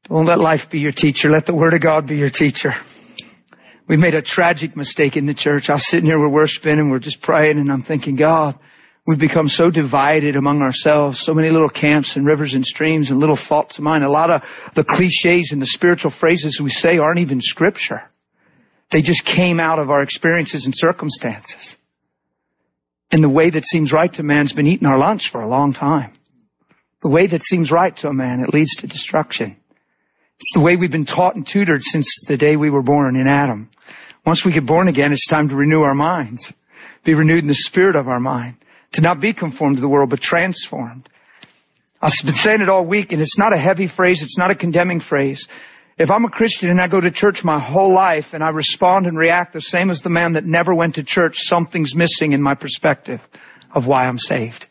Don't let life be your teacher. Let the Word of God be your teacher. We made a tragic mistake in the church. I was sitting here, we're worshiping and we're just praying, and I'm thinking, God, we've become so divided among ourselves. So many little camps and rivers and streams and little faults of mine. A lot of the cliches and the spiritual phrases we say aren't even Scripture. They just came out of our experiences and circumstances. And the way that seems right to man's been eating our lunch for a long time. The way that seems right to a man, it leads to destruction. It's the way we've been taught and tutored since the day we were born in Adam. Once we get born again, it's time to renew our minds. Be renewed in the spirit of our mind. To not be conformed to the world, but transformed. I've been saying it all week, and it's not a heavy phrase. It's not a condemning phrase. If I'm a Christian and I go to church my whole life and I respond and react the same as the man that never went to church, something's missing in my perspective of why I'm saved.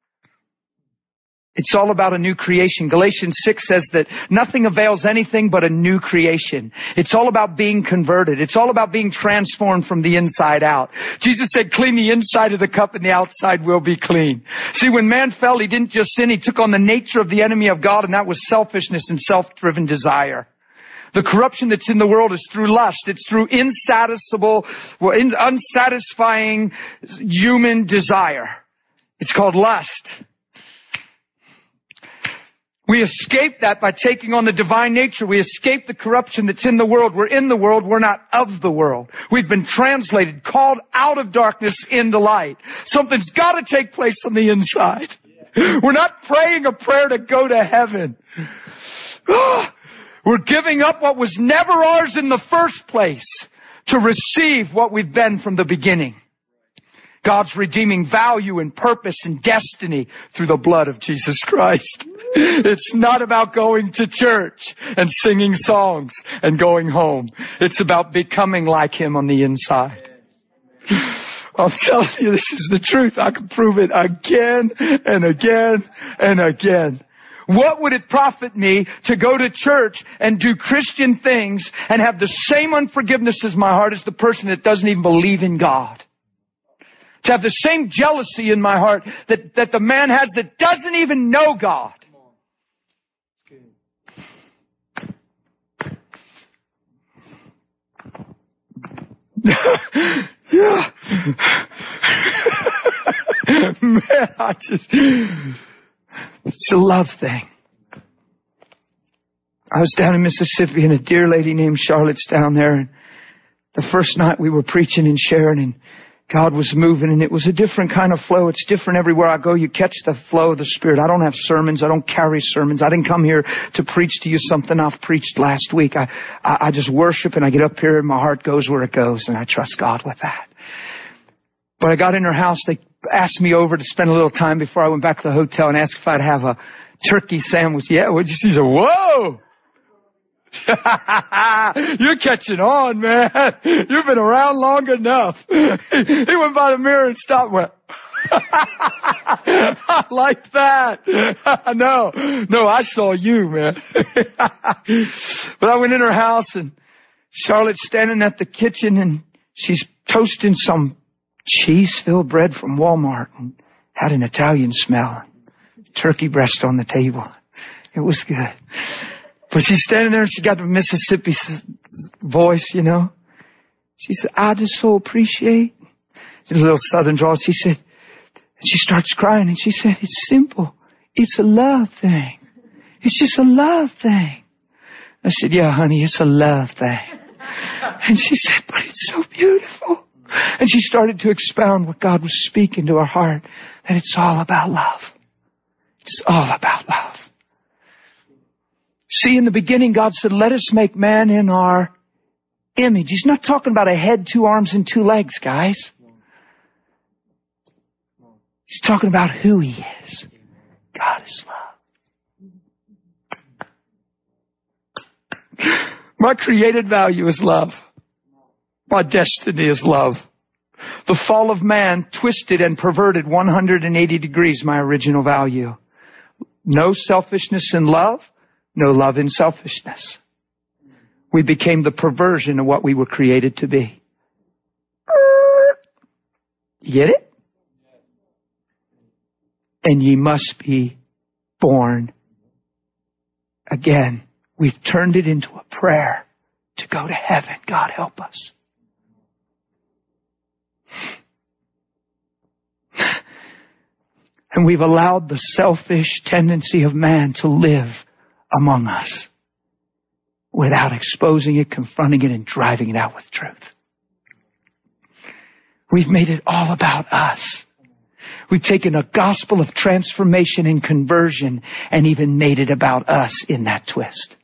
It's all about a new creation. Galatians 6 says that nothing avails anything but a new creation. It's all about being converted. It's all about being transformed from the inside out. Jesus said, clean the inside of the cup and the outside will be clean. See, when man fell, he didn't just sin. He took on the nature of the enemy of God, and that was selfishness and self-driven desire. The corruption that's in the world is through lust. It's through unsatisfying human desire. It's called lust. We escape that by taking on the divine nature. We escape the corruption that's in the world. We're in the world. We're not of the world. We've been translated, called out of darkness into light. Something's got to take place on the inside. We're not praying a prayer to go to heaven. We're giving up what was never ours in the first place to receive what we've been from the beginning. God's redeeming value and purpose and destiny through the blood of Jesus Christ. It's not about going to church and singing songs and going home. It's about becoming like Him on the inside. I'm telling you, this is the truth. I can prove it again and again and again. What would it profit me to go to church and do Christian things and have the same unforgiveness as my heart as the person that doesn't even believe in God? To have the same jealousy in my heart that the man has that doesn't even know God. Yeah. Man, it's a love thing. I was down in Mississippi and a dear lady named Charlotte's down there, and the first night we were preaching and sharing, and God was moving, and it was a different kind of flow. It's different everywhere I go. You catch the flow of the Spirit. I don't have sermons. I don't carry sermons. I didn't come here to preach to you something I've preached last week. I just worship, and I get up here and my heart goes where it goes, and I trust God with that. But I got in her house. They asked me over to spend a little time before I went back to the hotel and asked if I'd have a turkey sandwich. Yeah, what'd you see? She said, whoa! You're catching on, man. You've been around long enough. He went by the mirror and stopped and went, I like that. No, I saw you, man. But I went in her house and Charlotte's standing at the kitchen and she's toasting some cheese-filled bread from Walmart and had an Italian smell. Turkey breast on the table. It was good. But she's standing there and she got the Mississippi voice, you know. She said, I just so appreciate. She's a little southern drawl. She said, and she starts crying and she said, it's simple. It's a love thing. It's just a love thing. I said, yeah, honey, it's a love thing. And she said, but it's so beautiful. And she started to expound what God was speaking to her heart, that it's all about love. It's all about love. See, in the beginning, God said, let us make man in our image. He's not talking about a head, 2 arms, and 2 legs, guys. He's talking about who He is. God is love. My created value is love. My destiny is love. The fall of man twisted and perverted 180 degrees my original value. No selfishness in love. No love in selfishness. We became the perversion of what we were created to be. You get it? And ye must be born again. We've turned it into a prayer to go to heaven. God help us. And we've allowed the selfish tendency of man to live among us without exposing it, confronting it, and driving it out with truth. We've made it all about us. We've taken a gospel of transformation and conversion and even made it about us in that twist.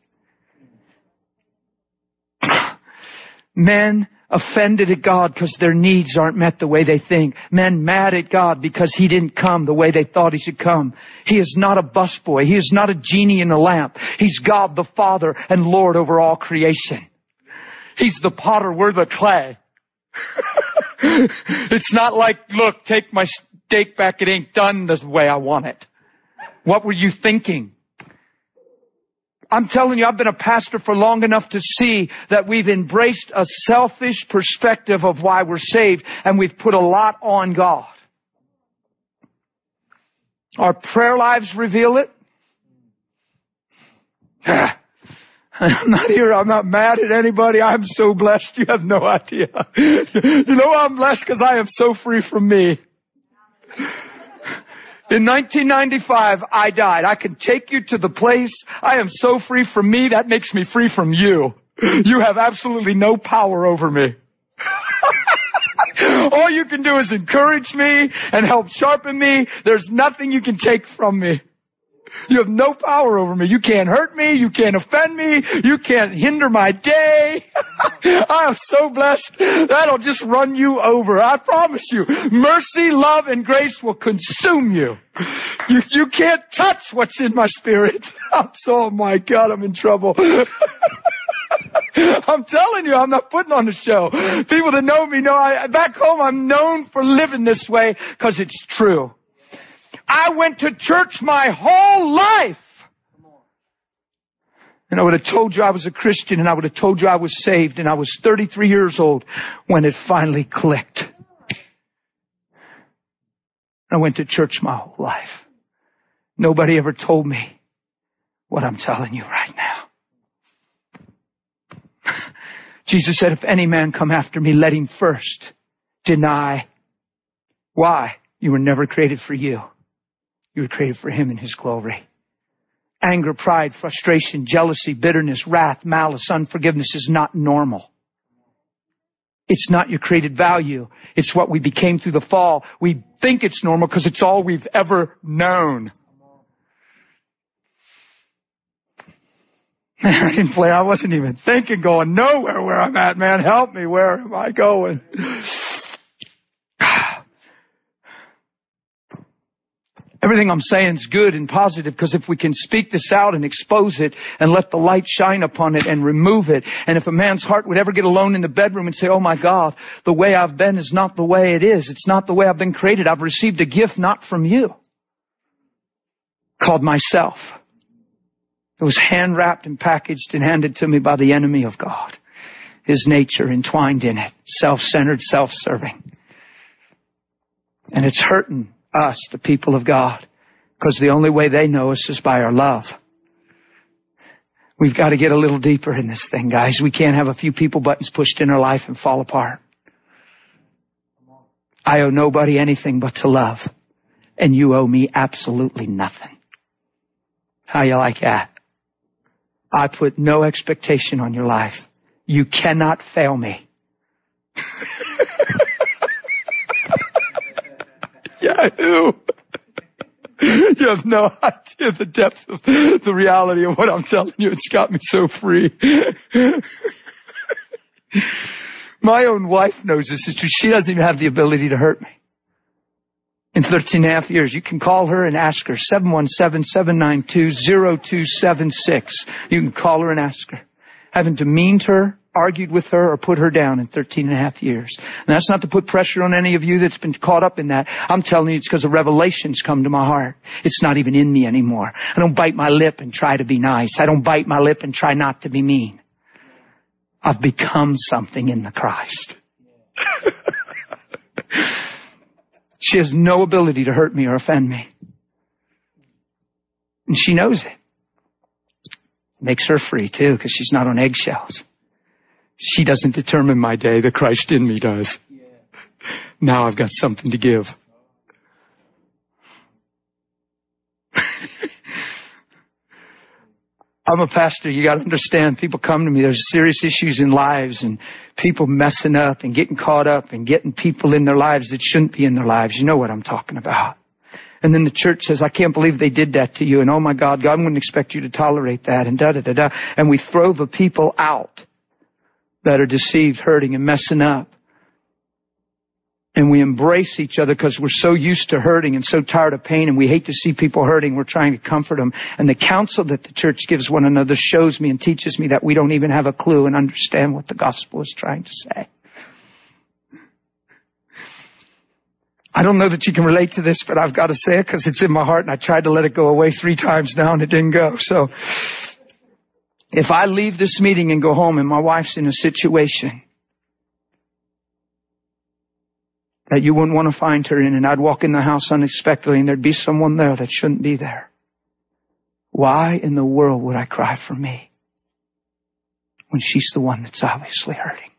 Men offended at God because their needs aren't met the way they think. Men mad at God because He didn't come the way they thought He should come. He is not a busboy. He is not a genie in a lamp. He's God the Father and Lord over all creation. He's the potter, we're the clay. It's not like, look, take my steak back, it ain't done the way I want it. What were you thinking? I'm telling you, I've been a pastor for long enough to see that we've embraced a selfish perspective of why we're saved, and we've put a lot on God. Our prayer lives reveal it. I'm not here. I'm not mad at anybody. I'm so blessed. You have no idea. You know I'm blessed because I am so free from me. In 1995, I died. I can take you to the place. I am so free from me. That makes me free from you. You have absolutely no power over me. All you can do is encourage me and help sharpen me. There's nothing you can take from me. You have no power over me. You can't hurt me. You can't offend me. You can't hinder my day. I am so blessed. That'll just run you over. I promise you. Mercy, love, and grace will consume you. You can't touch what's in my spirit. Oh my God, I'm in trouble. I'm telling you, I'm not putting on the show. People that know me know back home I'm known for living this way because it's true. I went to church my whole life. And I would have told you I was a Christian, and I would have told you I was saved, and I was 33 years old when it finally clicked. I went to church my whole life. Nobody ever told me what I'm telling you right now. Jesus said, if any man come after me, let him first deny. Why? You were never created for you. You were created for Him in His glory. Anger, pride, frustration, jealousy, bitterness, wrath, malice, unforgiveness is not normal. It's not your created value. It's what we became through the fall. We think it's normal because it's all we've ever known. I didn't play. I wasn't even thinking going nowhere where I'm at, man. Help me. Where am I going? Everything I'm saying is good and positive because if we can speak this out and expose it and let the light shine upon it and remove it, and if a man's heart would ever get alone in the bedroom and say, oh my God, the way I've been is not the way it is. It's not the way I've been created. I've received a gift not from you called myself. It was hand wrapped and packaged and handed to me by the enemy of God. His nature entwined in it. Self-centered, self-serving. And it's hurting us, the people of God, because the only way they know us is by our love. We've got to get a little deeper in this thing, guys. We can't have a few people buttons pushed in our life and fall apart. I owe nobody anything but to love, and you owe me absolutely nothing. How you like that? I put no expectation on your life. You cannot fail me. Yeah, I do. You have no idea the depth of the reality of what I'm telling you. It's got me so free. My own wife knows this is true. She doesn't even have the ability to hurt me. In 13 and a half years, you can call her and ask her, 717-792-0276. You can call her and ask her. Haven't demeaned her, argued with her, or put her down in 13 and a half years. And that's not to put pressure on any of you that's been caught up in that. I'm telling you it's because the revelations come to my heart. It's not even in me anymore. I don't bite my lip and try to be nice. I don't bite my lip and try not to be mean. I've become something in the Christ. She has no ability to hurt me or offend me. And she knows it. Makes her free too, because she's not on eggshells. She doesn't determine my day. The Christ in me does. Now I've got something to give. I'm a pastor. You got to understand, people come to me. There's serious issues in lives and people messing up and getting caught up and getting people in their lives that shouldn't be in their lives. You know what I'm talking about. And then the church says, I can't believe they did that to you. And oh my God, God wouldn't expect you to tolerate that. And da-da-da-da. And we throw the people out that are deceived, hurting, and messing up. And we embrace each other because we're so used to hurting and so tired of pain, and we hate to see people hurting. We're trying to comfort them. And the counsel that the church gives one another shows me and teaches me that we don't even have a clue and understand what the gospel is trying to say. I don't know that you can relate to this, but I've got to say it because it's in my heart, and I tried to let it go away 3 times now and it didn't go. So if I leave this meeting and go home and my wife's in a situation that you wouldn't want to find her in, and I'd walk in the house unexpectedly and there'd be someone there that shouldn't be there, why in the world would I cry for me when she's the one that's obviously hurting?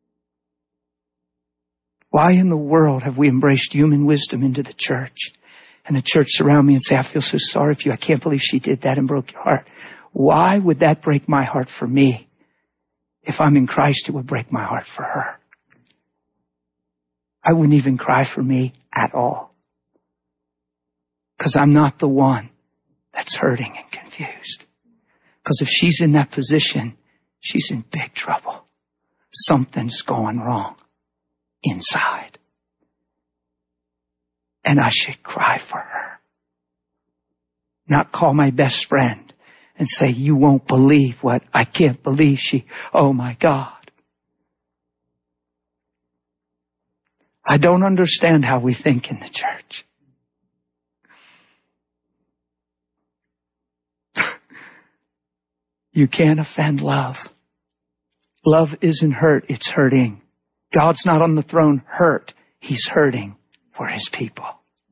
Why in the world have we embraced human wisdom into the church and the church surround me and say, I feel so sorry for you. I can't believe she did that and broke your heart. Why would that break my heart for me? If I'm in Christ, it would break my heart for her. I wouldn't even cry for me at all. Because I'm not the one that's hurting and confused. Because if she's in that position, she's in big trouble. Something's going wrong inside. And I should cry for her. Not call my best friend and say, you won't believe what, I can't believe she, oh my God. I don't understand how we think in the church. You can't offend love. Love isn't hurt, it's hurting. God's not on the throne hurt. He's hurting for His people.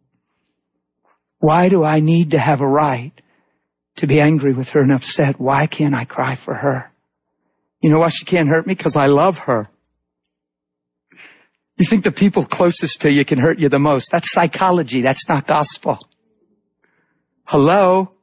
Why do I need to have a right to be angry with her and upset? Why can't I cry for her? You know why she can't hurt me? Because I love her. You think the people closest to you can hurt you the most. That's psychology. That's not gospel. Hello?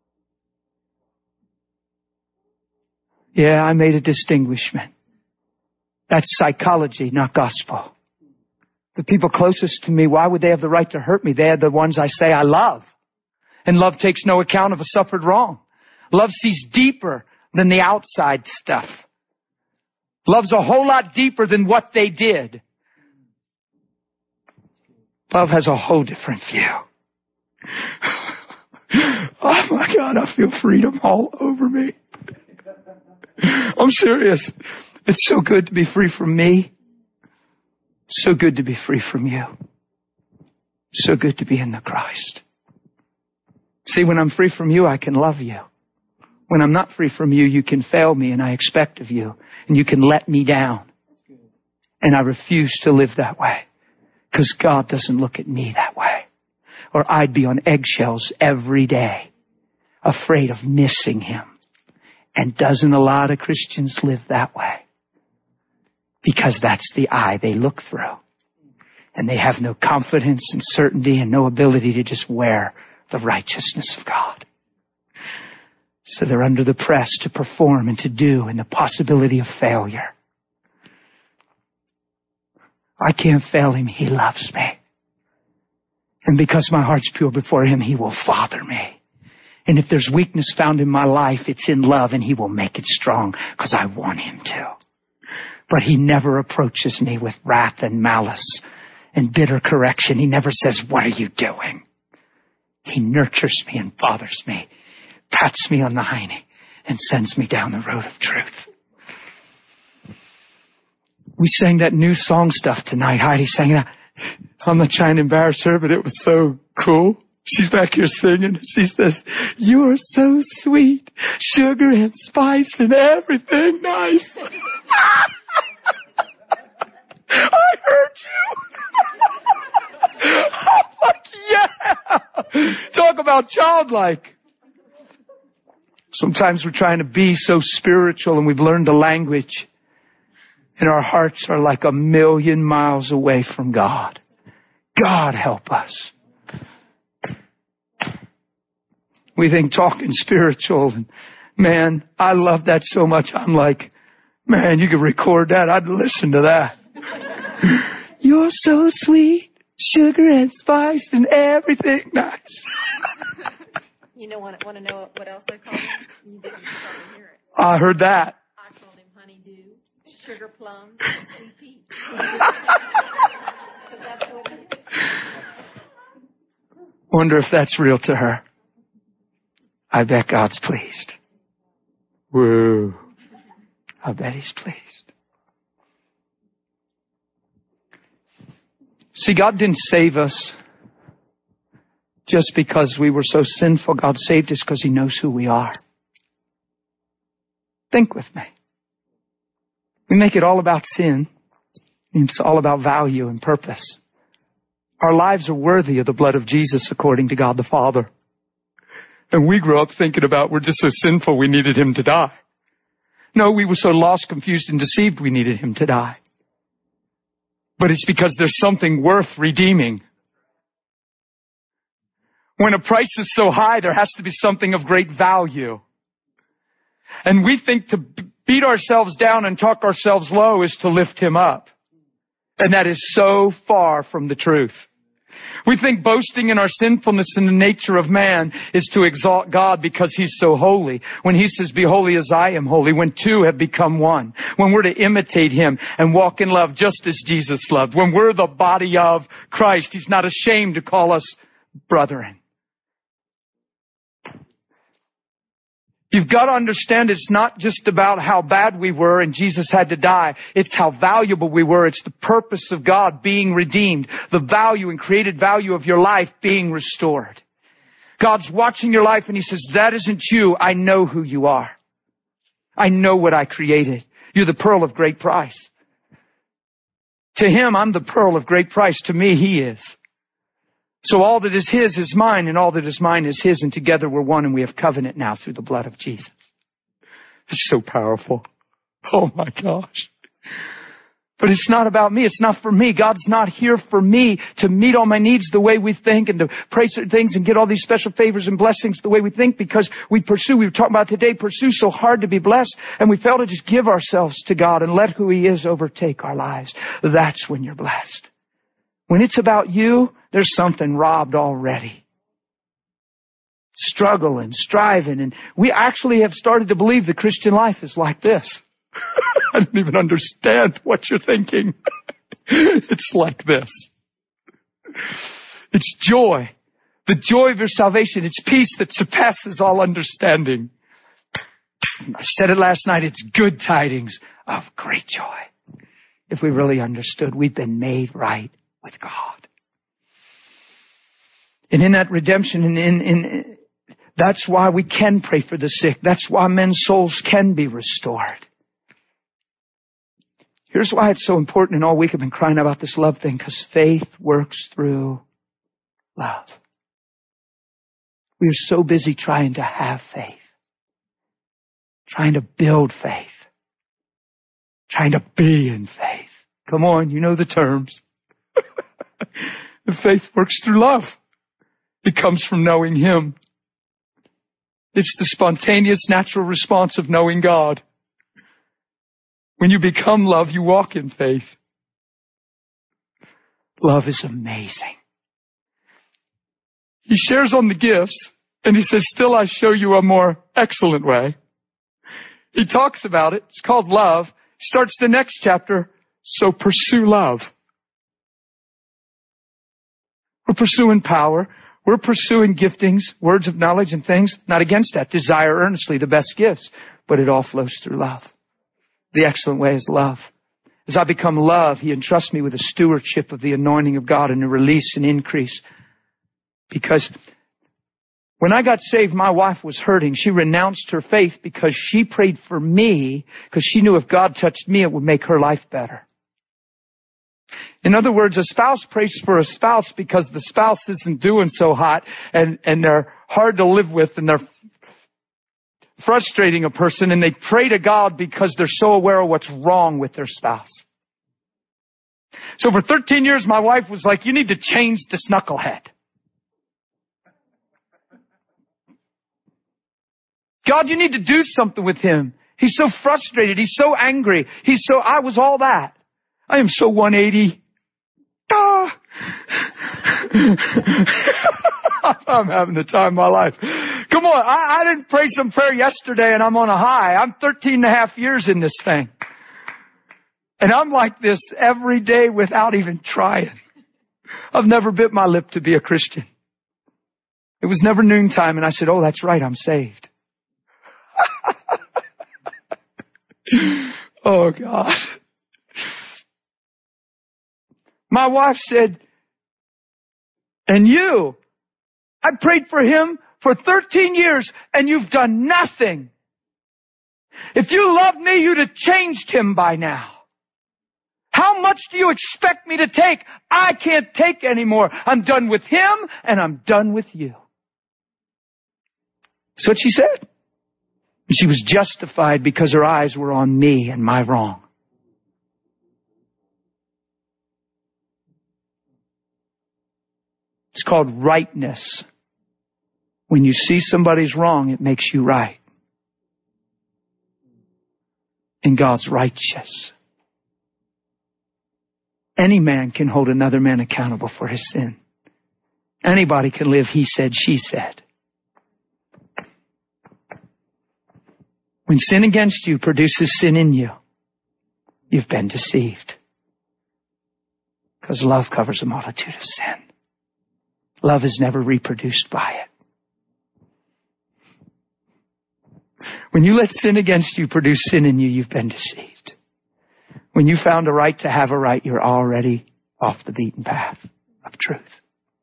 Yeah, I made a distinguishment. That's psychology, not gospel. The people closest to me, why would they have the right to hurt me? They are the ones I say I love. And love takes no account of a suffered wrong. Love sees deeper than the outside stuff. Love's a whole lot deeper than what they did. Love has a whole different view. Oh my God, I feel freedom all over me. I'm serious. It's so good to be free from me. So good to be free from you. So good to be in the Christ. See, when I'm free from you, I can love you. When I'm not free from you, you can fail me and I expect of you. And you can let me down. And I refuse to live that way. Because God doesn't look at me that way. Or I'd be on eggshells every day, afraid of missing Him. And doesn't a lot of Christians live that way? Because that's the eye they look through. And they have no confidence and certainty and no ability to just wear the righteousness of God. So they're under the press to perform and to do and the possibility of failure. I can't fail Him. He loves me. And because my heart's pure before Him, He will father me. And if there's weakness found in my life, it's in love and He will make it strong because I want Him to. But He never approaches me with wrath and malice and bitter correction. He never says, what are you doing? He nurtures me and fathers me, pats me on the hiney, and sends me down the road of truth. We sang that new song stuff tonight. Heidi sang that. I'm not trying to embarrass her, but it was so cool. She's back here singing. She says, you are so sweet, sugar and spice and everything nice. I heard you. I'm like, yeah. Talk about childlike. Sometimes we're trying to be so spiritual and we've learned a language and our hearts are like 1,000,000 miles away from God. God help us. We think talking spiritual, and man, I love that so much. I'm like, man, you could record that. I'd listen to that. You're so sweet, sugar and spice and everything nice. You know, want to know what else I called him? You didn't probably hear it. I heard that. I called him honeydew, sugar plum, sweet pea. That's what he is. Wonder if that's real to her. I bet God's pleased. Whoa. I bet He's pleased. See, God didn't save us just because we were so sinful. God saved us because He knows who we are. Think with me. We make it all about sin. It's all about value and purpose. Our lives are worthy of the blood of Jesus according to God the Father. And we grew up thinking about we're just so sinful we needed Him to die. No, we were so lost, confused, and deceived we needed Him to die. But it's because there's something worth redeeming. When a price is so high, there has to be something of great value. And we think to beat ourselves down and talk ourselves low is to lift Him up. And that is so far from the truth. We think boasting in our sinfulness and the nature of man is to exalt God because He's so holy. When He says, be holy as I am holy, when two have become one. When we're to imitate Him and walk in love just as Jesus loved. When we're the body of Christ, He's not ashamed to call us brethren. You've got to understand it's not just about how bad we were and Jesus had to die. It's how valuable we were. It's the purpose of God being redeemed. The value and created value of your life being restored. God's watching your life and He says, that isn't you. I know who you are. I know what I created. You're the pearl of great price. To Him, I'm the pearl of great price. To me, He is. So all that is His is mine, and all that is mine is His, and together we're one, and we have covenant now through the blood of Jesus. It's so powerful. Oh my gosh. But it's not about me. It's not for me. God's not here for me to meet all my needs the way we think and to pray certain things and get all these special favors and blessings the way we think, because we were talking about today, pursue so hard to be blessed, and we fail to just give ourselves to God and let who He is overtake our lives. That's when you're blessed. When it's about you, there's something robbed already. Struggling, striving, and we actually have started to believe the Christian life is like this. I don't even understand what you're thinking. It's like this. It's joy. The joy of your salvation. It's peace that surpasses all understanding. I said it last night. It's good tidings of great joy. If we really understood, we've been made right with God. And in that redemption, and that's why we can pray for the sick. That's why men's souls can be restored. Here's why it's so important, and all week I've been crying about this love thing, because faith works through love. We are so busy trying to have faith, trying to build faith, trying to be in faith. Come on, you know the terms. The faith works through love. It comes from knowing Him. It's the spontaneous, natural response of knowing God. When you become love, you walk in faith. Love is amazing. He shares on the gifts, and He says, still I show you a more excellent way. He talks about it. It's called love. Starts the next chapter. So pursue love. We're pursuing power. We're pursuing giftings, words of knowledge and things. Not against that. Desire earnestly the best gifts. But it all flows through love. The excellent way is love. As I become love, He entrusts me with a stewardship of the anointing of God and a release and increase. Because when I got saved, my wife was hurting. She renounced her faith because she prayed for me, because she knew if God touched me, it would make her life better. In other words, a spouse prays for a spouse because the spouse isn't doing so hot and they're hard to live with and frustrating a person and they pray to God because they're so aware of what's wrong with their spouse. So for 13 years, my wife was like, you need to change this knucklehead. God, you need to do something with him. He's so frustrated. He's so angry. I was all that. I am so 180. Ah. I'm having the time of my life. Come on. I didn't pray some prayer yesterday and I'm on a high. I'm 13 and a half years in this thing. And I'm like this every day without even trying. I've never bit my lip to be a Christian. It was never noontime and I said, oh, that's right. I'm saved. Oh, God. My wife said, and you, I prayed for him for 13 years and you've done nothing. If you loved me, you'd have changed him by now. How much do you expect me to take? I can't take anymore. I'm done with him and I'm done with you. That's what she said. She was justified because her eyes were on me and my wrong. It's called rightness. When you see somebody's wrong, it makes you right. And God's righteous. Any man can hold another man accountable for his sin. Anybody can live he said, she said. When sin against you produces sin in you, you've been deceived. Because love covers a multitude of sin. Love is never reproduced by it. When you let sin against you produce sin in you, you've been deceived. When you found a right to have a right, you're already off the beaten path of truth.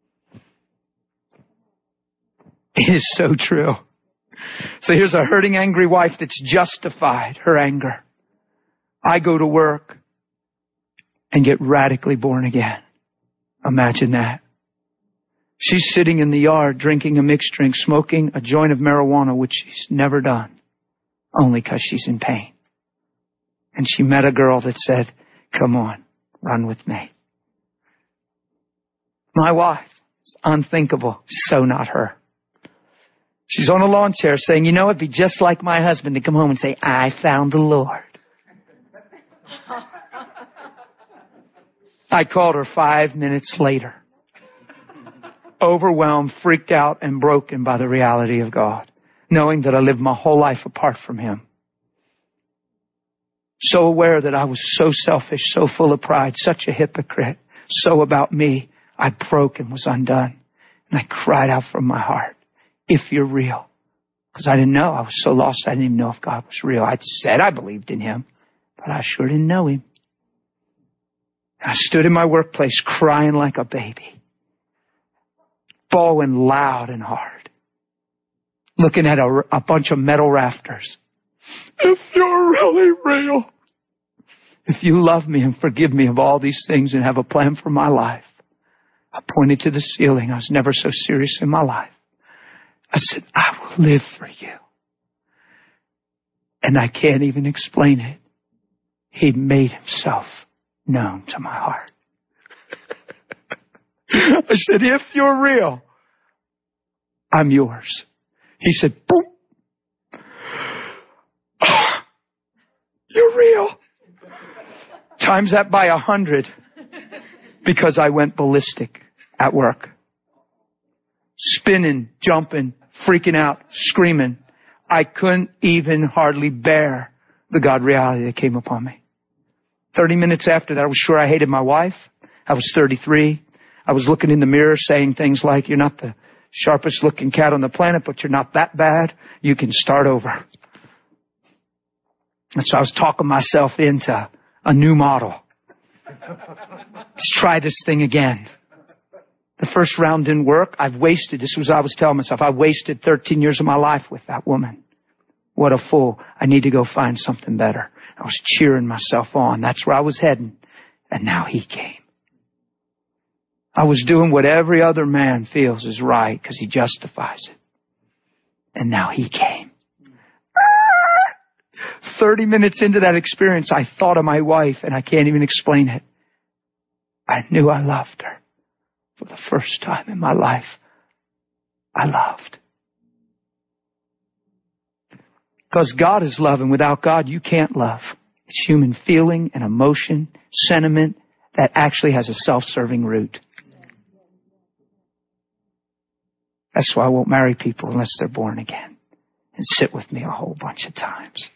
It is so true. So here's a hurting, angry wife that's justified her anger. I go to work and get radically born again. Imagine that. She's sitting in the yard drinking a mixed drink, smoking a joint of marijuana, which she's never done, only because she's in pain. And she met a girl that said, come on, run with me. My wife is unthinkable, so not her. She's on a lawn chair saying, you know, it'd be just like my husband to come home and say, I found the Lord. I called her 5 minutes later. Overwhelmed, freaked out, and broken by the reality of God. Knowing that I lived my whole life apart from him. So aware that I was so selfish, so full of pride, such a hypocrite. So about me, I broke and was undone. And I cried out from my heart. If you're real. Because I didn't know. I was so lost I didn't even know if God was real. I said I believed in him, but I sure didn't know him. I stood in my workplace crying like a baby. Bawling loud and hard. Looking at a bunch of metal rafters. If you're really real. If you love me and forgive me of all these things and have a plan for my life. I pointed to the ceiling. I was never so serious in my life. I said, I will live for you. And I can't even explain it. He made himself known to my heart. I said, if you're real, I'm yours. He said, boom. Oh, you're real. Times that by 100 because I went ballistic at work. Spinning, jumping, freaking out, screaming. I couldn't even hardly bear the God reality that came upon me. 30 minutes after that, I was sure I hated my wife. I was 33. I was looking in the mirror saying things like, you're not the sharpest looking cat on the planet, but you're not that bad. You can start over. And so I was talking myself into a new model. Let's try this thing again. The first round didn't work. I was telling myself, I wasted 13 years of my life with that woman. What a fool. I need to go find something better. I was cheering myself on. That's where I was heading. And now he came. I was doing what every other man feels is right because he justifies it. And now he came. 30 minutes into that experience, I thought of my wife, and I can't even explain it. I knew I loved her. For the first time in my life, I loved. Because God is love, and without God, you can't love. It's human feeling and emotion, sentiment that actually has a self-serving root. That's why I won't marry people unless they're born again and sit with me a whole bunch of times.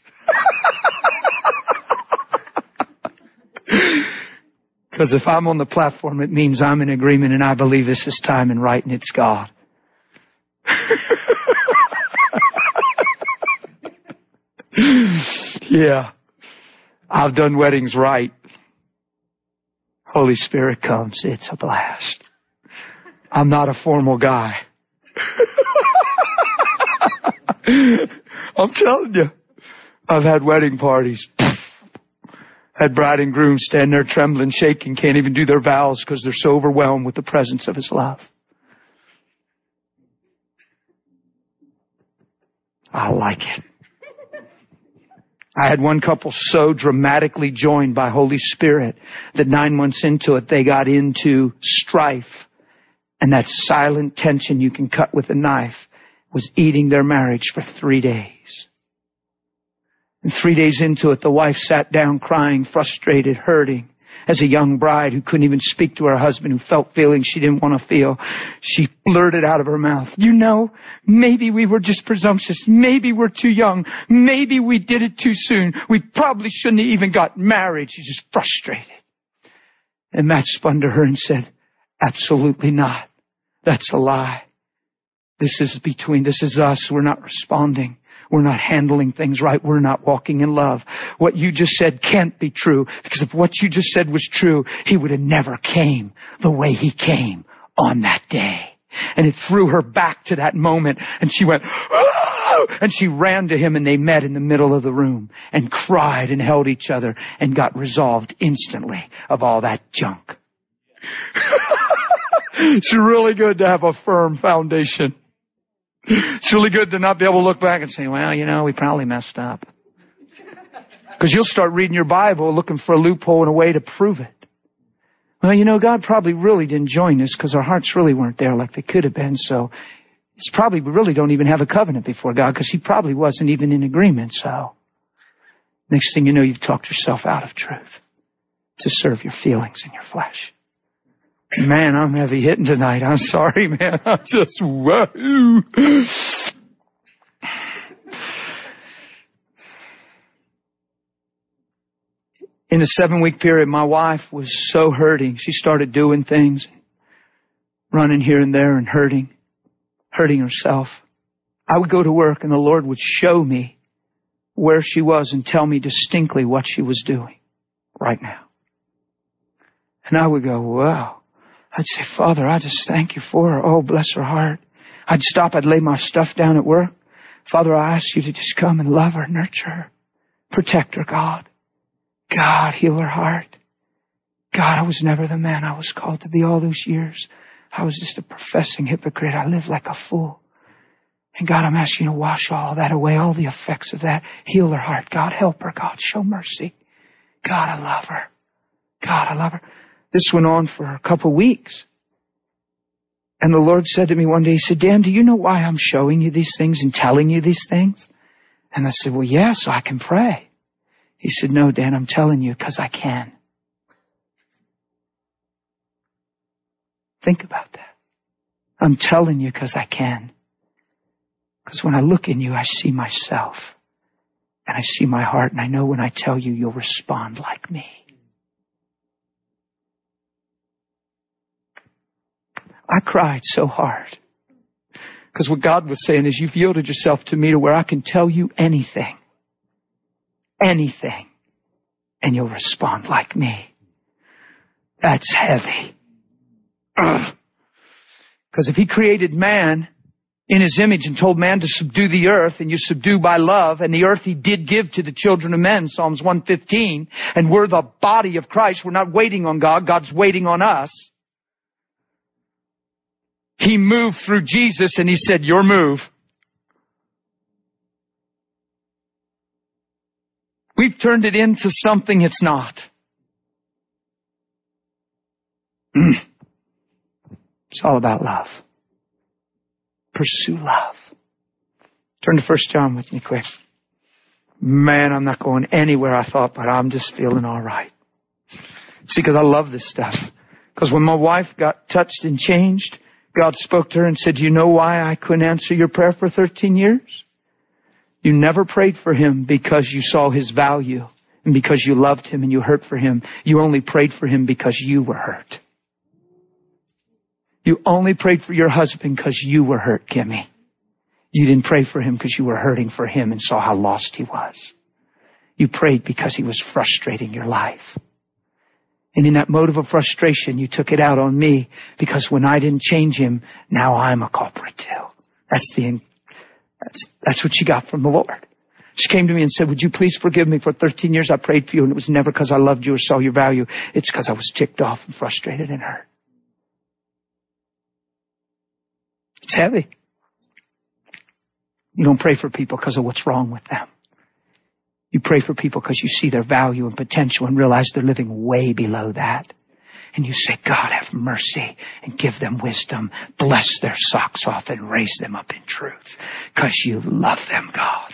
Because if I'm on the platform, it means I'm in agreement and I believe this is time and right and it's God. Yeah. I've done weddings right. Holy Spirit comes. It's a blast. I'm not a formal guy. I'm telling you. I've had wedding parties. Had bride and groom stand there trembling, shaking, can't even do their vows because they're so overwhelmed with the presence of His love. I like it. I had one couple so dramatically joined by Holy Spirit that 9 months into it, they got into strife. And that silent tension you can cut with a knife was eating their marriage for 3 days. And 3 days into it, the wife sat down crying, frustrated, hurting. As a young bride who couldn't even speak to her husband, who felt feelings she didn't want to feel, she blurted out of her mouth, "You know, maybe we were just presumptuous. Maybe we're too young. Maybe we did it too soon. We probably shouldn't have even got married." She's just frustrated. And Matt spun to her and said, "Absolutely not. That's a lie. This is us. We're not responding. We're not handling things right. We're not walking in love. What you just said can't be true, because if what you just said was true, He would have never came the way He came on that day." And it threw her back to that moment, and she went, "Oh!" And she ran to him, and they met in the middle of the room and cried and held each other and got resolved instantly of all that junk. It's really good to have a firm foundation. It's really good to not be able to look back and say, "Well, you know, we probably messed up." Because you'll start reading your Bible looking for a loophole and a way to prove it. Well, you know, God probably really didn't join us because our hearts really weren't there like they could have been. So it's probably, we really don't even have a covenant before God because He probably wasn't even in agreement. So next thing you know, you've talked yourself out of truth to serve your feelings and your flesh. Man, I'm heavy hitting tonight. I'm sorry, man. I'm just, whoa. In a 7-week period, my wife was so hurting. She started doing things, running here and there and hurting herself. I would go to work and the Lord would show me where she was and tell me distinctly what she was doing right now. And I would go, wow. I'd say, "Father, I just thank you for her. Oh, bless her heart." I'd stop. I'd lay my stuff down at work. "Father, I ask you to just come and love her, nurture her, protect her, God. God, heal her heart. God, I was never the man I was called to be all those years. I was just a professing hypocrite. I lived like a fool. And God, I'm asking you to wash all that away, all the effects of that. Heal her heart. God, help her. God, show mercy. God, I love her. God, I love her." This went on for a couple weeks. And the Lord said to me one day, He said, "Dan, do you know why I'm showing you these things and telling you these things?" And I said, "Well, yeah, so I can pray." He said, "No, Dan, I'm telling you because I can." Think about that. I'm telling you because I can. Because when I look in you, I see myself. And I see my heart. And I know when I tell you, you'll respond like me. I cried so hard. Because what God was saying is, you've yielded yourself to me to where I can tell you anything. Anything. And you'll respond like me. That's heavy. Because if He created man in His image and told man to subdue the earth, and you subdue by love, and the earth He did give to the children of men, Psalms 115, and we're the body of Christ. We're not waiting on God. God's waiting on us. He moved through Jesus and He said, "Your move." We've turned it into something it's not. It's all about love. Pursue love. Turn to 1 John with me quick. Man, I'm not going anywhere I thought, but I'm just feeling all right. See, because I love this stuff. Because when my wife got touched and changed, God spoke to her and said, "You know why I couldn't answer your prayer for 13 years? You never prayed for him because you saw his value and because you loved him and you hurt for him. You only prayed for him because you were hurt. You only prayed for your husband because you were hurt, Kimmy. You didn't pray for him because you were hurting for him and saw how lost he was. You prayed because he was frustrating your life. And in that motive of frustration, you took it out on me because when I didn't change him, now I'm a culprit too." That's what she got from the Lord. She came to me and said, "Would you please forgive me for 13 years I prayed for you and it was never because I loved you or saw your value. It's because I was ticked off and frustrated and hurt." It's heavy. You don't pray for people because of what's wrong with them. You pray for people because you see their value and potential and realize they're living way below that. And you say, "God, have mercy and give them wisdom. Bless their socks off and raise them up in truth because you love them, God."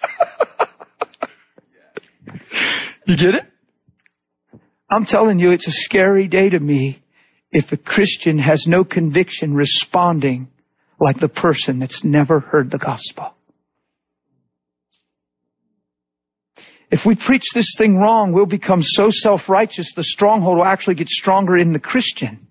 You get it? I'm telling you, it's a scary day to me if a Christian has no conviction responding like the person that's never heard the gospel. If we preach this thing wrong, we'll become so self-righteous, the stronghold will actually get stronger in the Christian.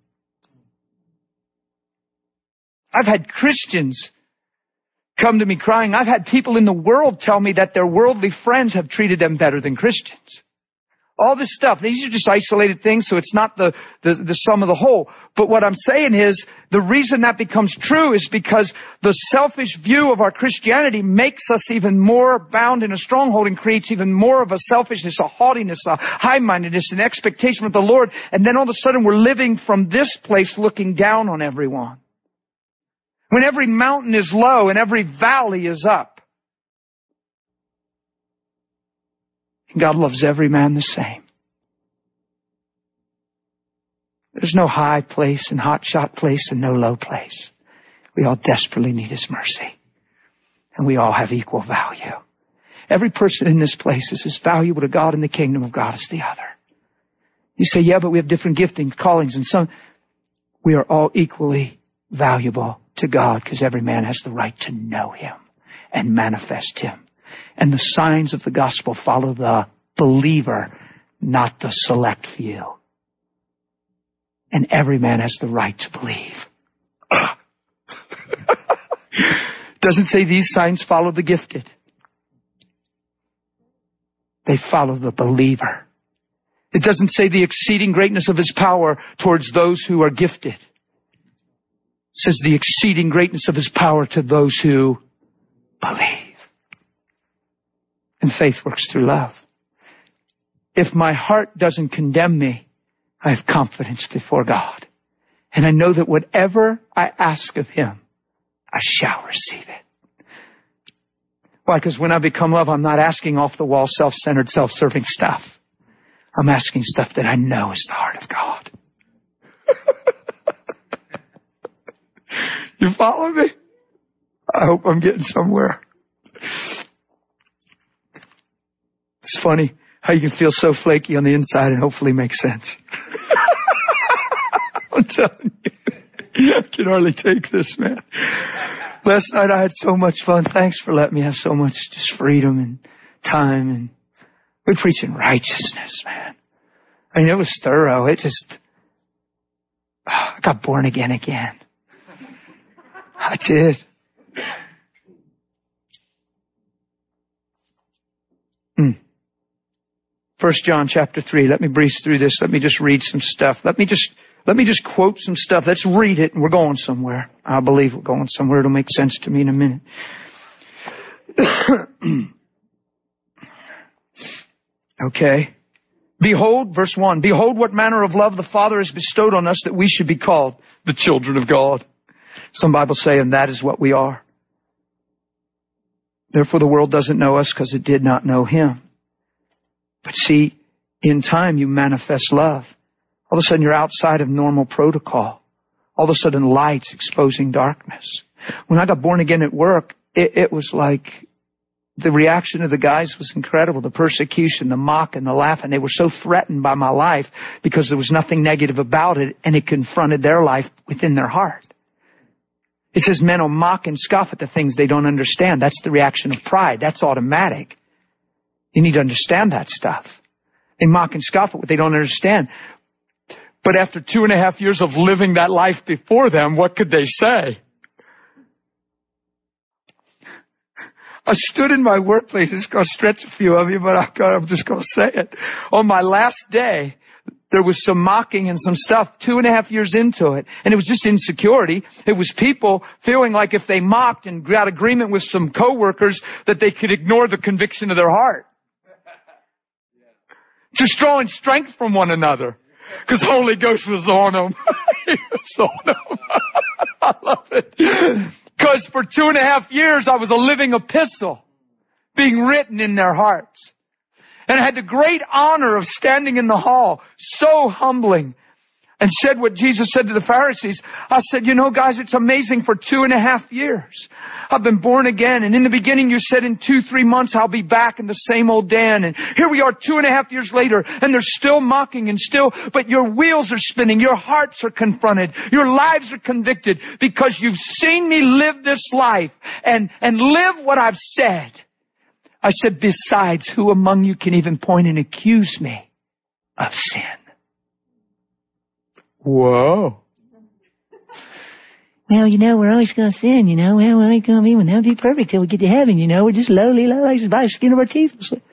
I've had Christians come to me crying. I've had people in the world tell me that their worldly friends have treated them better than Christians. All this stuff, these are just isolated things, so it's not the sum of the whole. But what I'm saying is, the reason that becomes true is because the selfish view of our Christianity makes us even more bound in a stronghold and creates even more of a selfishness, a haughtiness, a high-mindedness, an expectation of the Lord. And then all of a sudden we're living from this place looking down on everyone. When every mountain is low and every valley is up. And God loves every man the same. There's no high place and hot shot place and no low place. We all desperately need His mercy. And we all have equal value. Every person in this place is as valuable to God in the kingdom of God as the other. You say, "Yeah, but we have different giftings, callings, and some." We are all equally valuable to God because every man has the right to know Him and manifest Him. And the signs of the gospel follow the believer, not the select few. And every man has the right to believe. Doesn't say these signs follow the gifted. They follow the believer. It doesn't say the exceeding greatness of His power towards those who are gifted. It says the exceeding greatness of His power to those who believe. And faith works through love. If my heart doesn't condemn me, I have confidence before God. And I know that whatever I ask of Him, I shall receive it. Why? Because when I become love, I'm not asking off-the-wall, self-centered, self-serving stuff. I'm asking stuff that I know is the heart of God. You follow me? I hope I'm getting somewhere. It's funny how you can feel so flaky on the inside and hopefully make sense. I'm telling you, I can hardly take this, man. Last night I had so much fun. Thanks for letting me have so much just freedom and time. And we're preaching righteousness, man. I mean, it was thorough. I got born again. I did. 1 John chapter 3. Let me breeze through this. Let me just read some stuff. Let me just quote some stuff. Let's read it and we're going somewhere. I believe we're going somewhere. It'll make sense to me in a minute. Okay. Behold, verse 1. Behold what manner of love the Father has bestowed on us that we should be called the children of God. Some Bibles say, and that is what we are. Therefore the world doesn't know us because it did not know Him. But see, in time you manifest love. All of a sudden you're outside of normal protocol. All of a sudden light's exposing darkness. When I got born again at work, it was like the reaction of the guys was incredible. The persecution, the mock and the laughing. They were so threatened by my life because there was nothing negative about it, and it confronted their life within their heart. It says men will mock and scoff at the things they don't understand. That's the reaction of pride. That's automatic. You need to understand that stuff. They mock and scoff at what they don't understand. But after 2.5 years of living that life before them, what could they say? I stood in my workplace. It's going to stretch a few of you, but I'm just going to say it. On my last day, there was some mocking and some stuff 2.5 years into it. And it was just insecurity. It was people feeling like if they mocked and got agreement with some coworkers that they could ignore the conviction of their heart. Just drawing strength from one another. Because Holy Ghost was on them. He was on them. I love it. Because for 2.5 years I was a living epistle being written in their hearts. And I had the great honor of standing in the hall, so humbling, and said what Jesus said to the Pharisees. I said, you know, guys, it's amazing. For 2.5 years I've been born again. And in the beginning you said in 2-3 months I'll be back in the same old Dan. And here we are 2.5 years later, and they're still mocking and still, but your wheels are spinning. Your hearts are confronted. Your lives are convicted because you've seen me live this life and live what I've said. I said, besides, who among you can even point and accuse me of sin? Whoa. Well, you know, we're always going to sin, you know. Well, we ain't going to never be perfect till we get to heaven, you know. We're just lowly, by the skin of our teeth.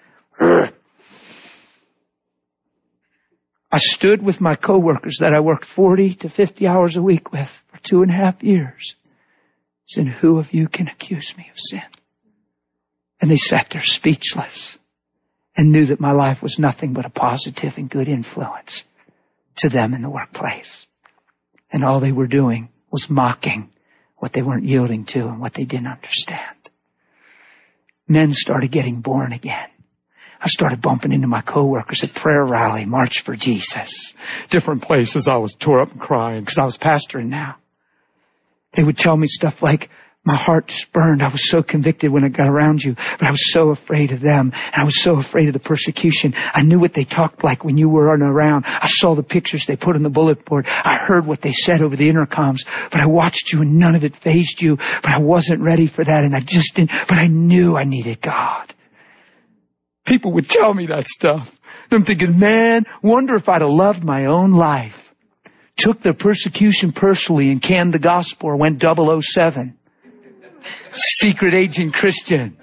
I stood with my coworkers that I worked 40 to 50 hours a week with for 2.5 years. Said, who of you can accuse me of sin? And they sat there speechless and knew that my life was nothing but a positive and good influence to them in the workplace. And all they were doing was mocking what they weren't yielding to and what they didn't understand. Men started getting born again. I started bumping into my coworkers at prayer rally, March for Jesus. Different places I was tore up and crying because I was pastoring now. They would tell me stuff like, my heart just burned. I was so convicted when I got around you, but I was so afraid of them. And I was so afraid of the persecution. I knew what they talked like when you weren't around. I saw the pictures they put on the bulletin board. I heard what they said over the intercoms, but I watched you and none of it fazed you. But I wasn't ready for that, and I just didn't, but I knew I needed God. People would tell me that stuff. And I'm thinking, man, wonder if I'd have loved my own life. Took the persecution personally and canned the gospel or went 007. Secret agent Christian.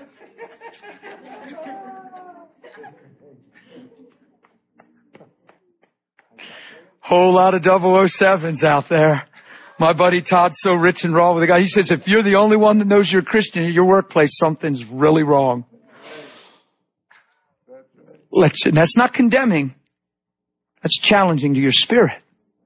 Whole lot of 007s out there. My buddy Todd's so rich and raw with the guy. He says, if you're the only one that knows you're a Christian at your workplace, something's really wrong. That's not condemning. That's challenging to your spirit.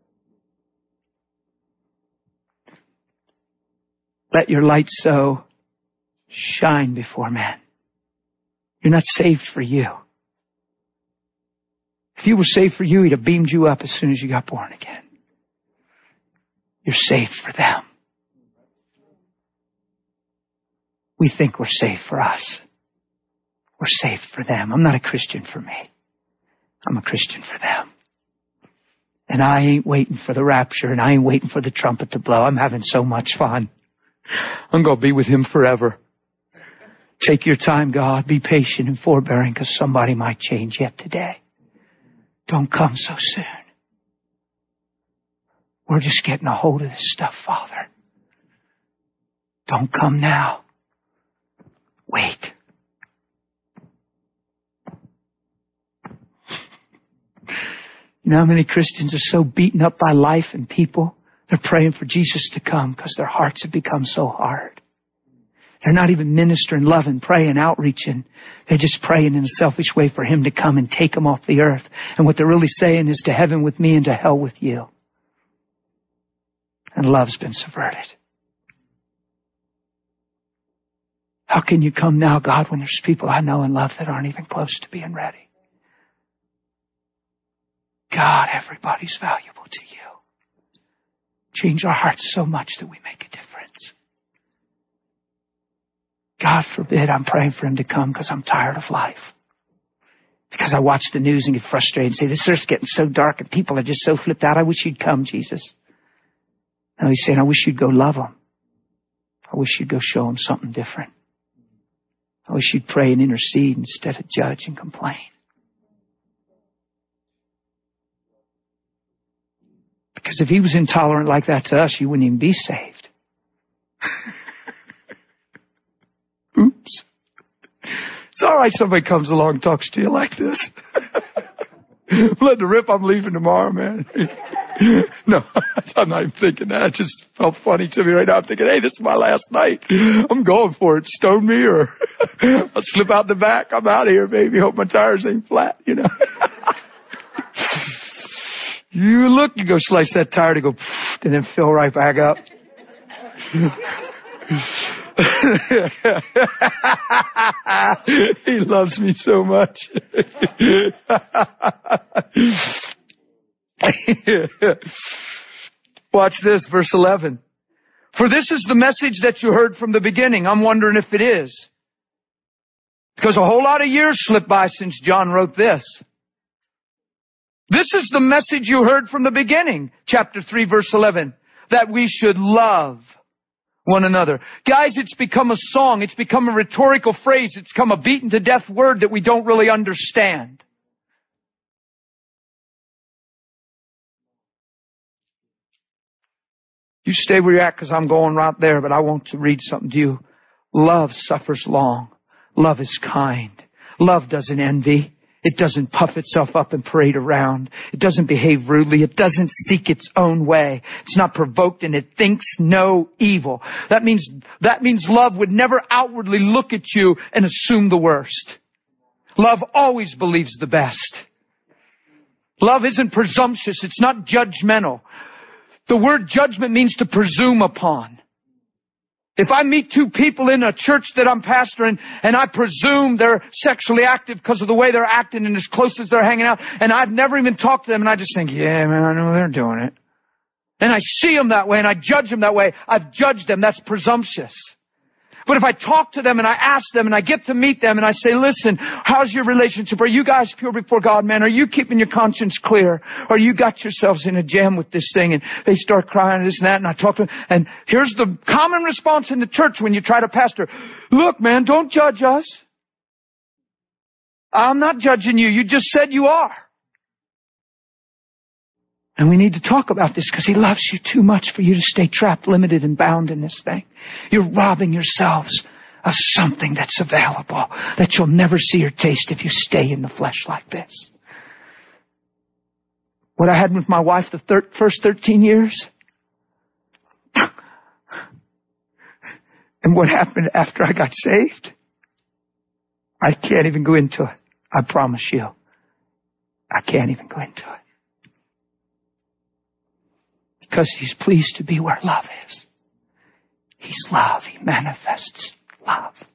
Let your light so shine before men. You're not saved for you. If you were saved for you, he'd have beamed you up as soon as you got born again. You're saved for them. We think we're saved for us. We're saved for them. I'm not a Christian for me. I'm a Christian for them. And I ain't waiting for the rapture, and I ain't waiting for the trumpet to blow. I'm having so much fun. I'm going to be with him forever. Take your time, God. Be patient and forbearing, because somebody might change yet today. Don't come so soon. We're just getting a hold of this stuff, Father. Don't come now. Wait. You know how many Christians are so beaten up by life and people? They're praying for Jesus to come because their hearts have become so hard. They're not even ministering, loving, praying, outreaching. They're just praying in a selfish way for him to come and take them off the earth. And what they're really saying is to heaven with me and to hell with you. And love's been subverted. How can you come now, God, when there's people I know and love that aren't even close to being ready? God, everybody's valuable to you. Change our hearts so much that we make a difference. God forbid I'm praying for him to come because I'm tired of life. Because I watch the news and get frustrated and say, this earth's getting so dark and people are just so flipped out. I wish you'd come, Jesus. No, he's saying, I wish you'd go love them. I wish you'd go show them something different. I wish you'd pray and intercede instead of judge and complain. Because if he was intolerant like that to us, you wouldn't even be saved. Oops. It's all right somebody comes along and talks to you like this. Let the rip, I'm leaving tomorrow, man. No, I'm not even thinking that. It just felt funny to me right now. I'm thinking, hey, this is my last night. I'm going for it. Stone me or I'll slip out the back. I'm out of here, baby. Hope my tires ain't flat, you know. You look, you go slice that tire to go, and then fill right back up. He loves me so much. Watch this, verse 11. For this is the message that you heard from the beginning. I'm wondering if it is. Because a whole lot of years slipped by since John wrote this. This is the message you heard from the beginning. Chapter 3, verse 11. That we should love one another. Guys, it's become a song. It's become a rhetorical phrase. It's become a beaten to death word that we don't really understand. You stay where you're at because I'm going right there, but I want to read something to you. Love suffers long. Love is kind. Love doesn't envy. It doesn't puff itself up and parade around. It doesn't behave rudely. It doesn't seek its own way. It's not provoked and it thinks no evil. That means love would never outwardly look at you and assume the worst. Love always believes the best. Love isn't presumptuous. It's not judgmental. The word judgment means to presume upon. If I meet two people in a church that I'm pastoring and I presume they're sexually active because of the way they're acting and as close as they're hanging out, and I've never even talked to them and I just think, yeah, man, I know they're doing it. And I see them that way and I judge them that way. I've judged them. That's presumptuous. But if I talk to them and I ask them and I get to meet them and I say, listen, how's your relationship? Are you guys pure before God, man? Are you keeping your conscience clear? Or you got yourselves in a jam with this thing? And they start crying and this and that. And I talk to them. And here's the common response in the church when you try to pastor. Look, man, don't judge us. I'm not judging you. You just said you are. And we need to talk about this because he loves you too much for you to stay trapped, limited, and bound in this thing. You're robbing yourselves of something that's available that you'll never see or taste if you stay in the flesh like this. What I had with my wife the first 13 years and what happened after I got saved, I can't even go into it. I promise you. I can't even go into it. Because he's pleased to be where love is. He's love. He manifests love.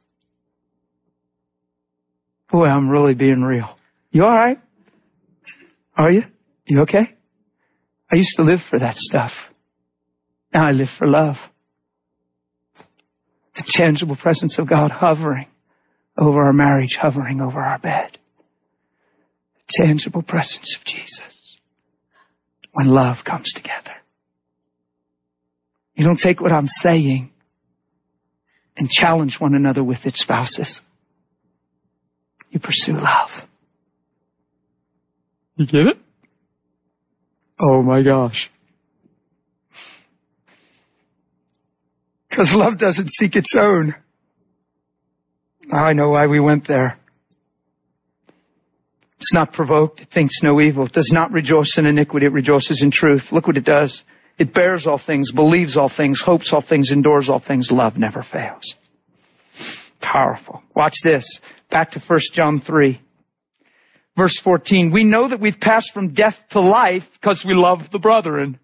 Boy, I'm really being real. You all right? Are you? You okay? I used to live for that stuff. Now I live for love. The tangible presence of God hovering over our marriage, hovering over our bed. The tangible presence of Jesus. When love comes together. You don't take what I'm saying and challenge one another with its spouses. You pursue love. You get it? Oh my gosh. Because love doesn't seek its own. Now I know why we went there. It's not provoked. It thinks no evil. It does not rejoice in iniquity. It rejoices in truth. Look what it does. It bears all things, believes all things, hopes all things, endures all things. Love never fails. Powerful. Watch this. Back to 1 John 3. Verse 14. We know that we've passed from death to life because we love the brethren.